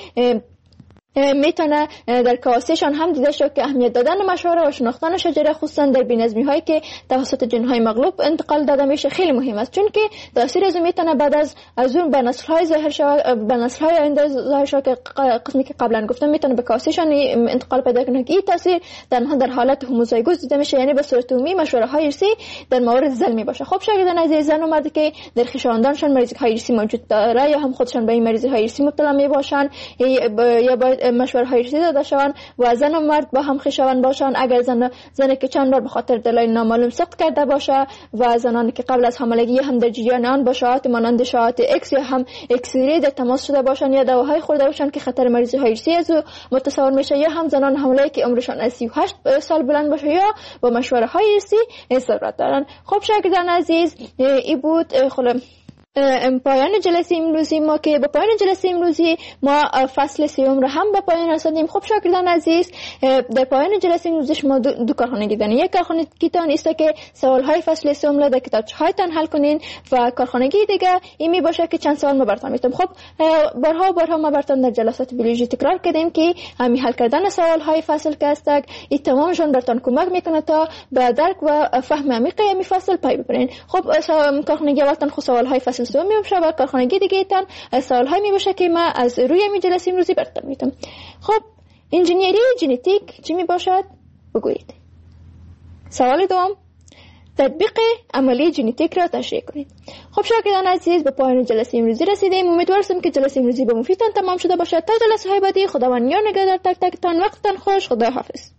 Speaker 20: میتونه در کاسهشان هم دیده شد که اهمیت دادن مشوره و شناختن شجره خصوصا در بی‌نظمی هایی که توسط جن‌های مغلوب انتقال داده میشه خیلی مهم است، چون که تاثیر از میتونه بعد از اون به نسل‌های ظاهر شود، به نسل‌های آینده ظاهر شود که قسمی که قبلا گفتم میتونه به کاسهشان انتقال پیدا کنه که این تاثیر در حالت هوموزایگوس دیده میشه، یعنی به صورت عمومی مشوره‌های ارثی در مورد زلمی باشه. خب شاگردان عزیز، زن و مردی که در خویشاوندانشان مریضی‌های ارثی موجود داره یا هم خودشان به این مریضی‌های ارثی مبتلا میباشن یا مشوره‌های ریزی داده شوند و زن و مرد با هم خویشاوند باشند. اگر زنی که چند بار به خاطر دلایل نامعلوم سقط کرده باشه و زنانی که قبل از حاملگی هم در جریان آن با شایعات مانند شایعات ایکس یا هم اکسری در تماس شده باشند یا دواهای خورده باشند که خطر مریضی های ارثی از او متصور میشه، یا هم زنان حامله که عمرشان از 38 سال بلند باشه یا با مشوره های ارثی ضرورت دارند. خب شاگردان عزیز، این بود پایان جلسه امروزی ما که با پایان جلسه امروزی ما فصل سیوم را هم به پایان رساندیم. خب شاگردان عزیز، در پایان جلسه امروزی شما دو کارخانگی دارین. یک کارخانگیتان است که سوالهای فصل سیوم را در کتابچه‌هایتان حل کنین و کارخانگی دیگه این می باشه که چند سوال ما براتون میتونم. خب بارها ما براتون در جلسات بیولوژی تکرار کردیم که همین حل کردن سوالهای فصل که است این تمامشون براتون کمک میکنه تا به درک و فهم عمیق این فصل پی ببرین. خب کارخانگی اولتان خود سوالهای فصل سوم میشه و کارخانگی دیگه تان سوالهای می باشه که ما از روی می جلسه امروزی براتون میتونم. خب انجینیری ژنتیک چی می باشد؟ بگویید. سوال دوم، تطبیق عملی ژنتیک را تشریح کنید. خب شاگردان عزیز، به پایان جلسه امروزی رسیدیم. امیدوارم که جلسه امروزی به مفیدتان تمام شده باشد. تا جلسه های بعدی خداوند نگهدار تک تکتان. وقتتان خوش. خدا حافظ.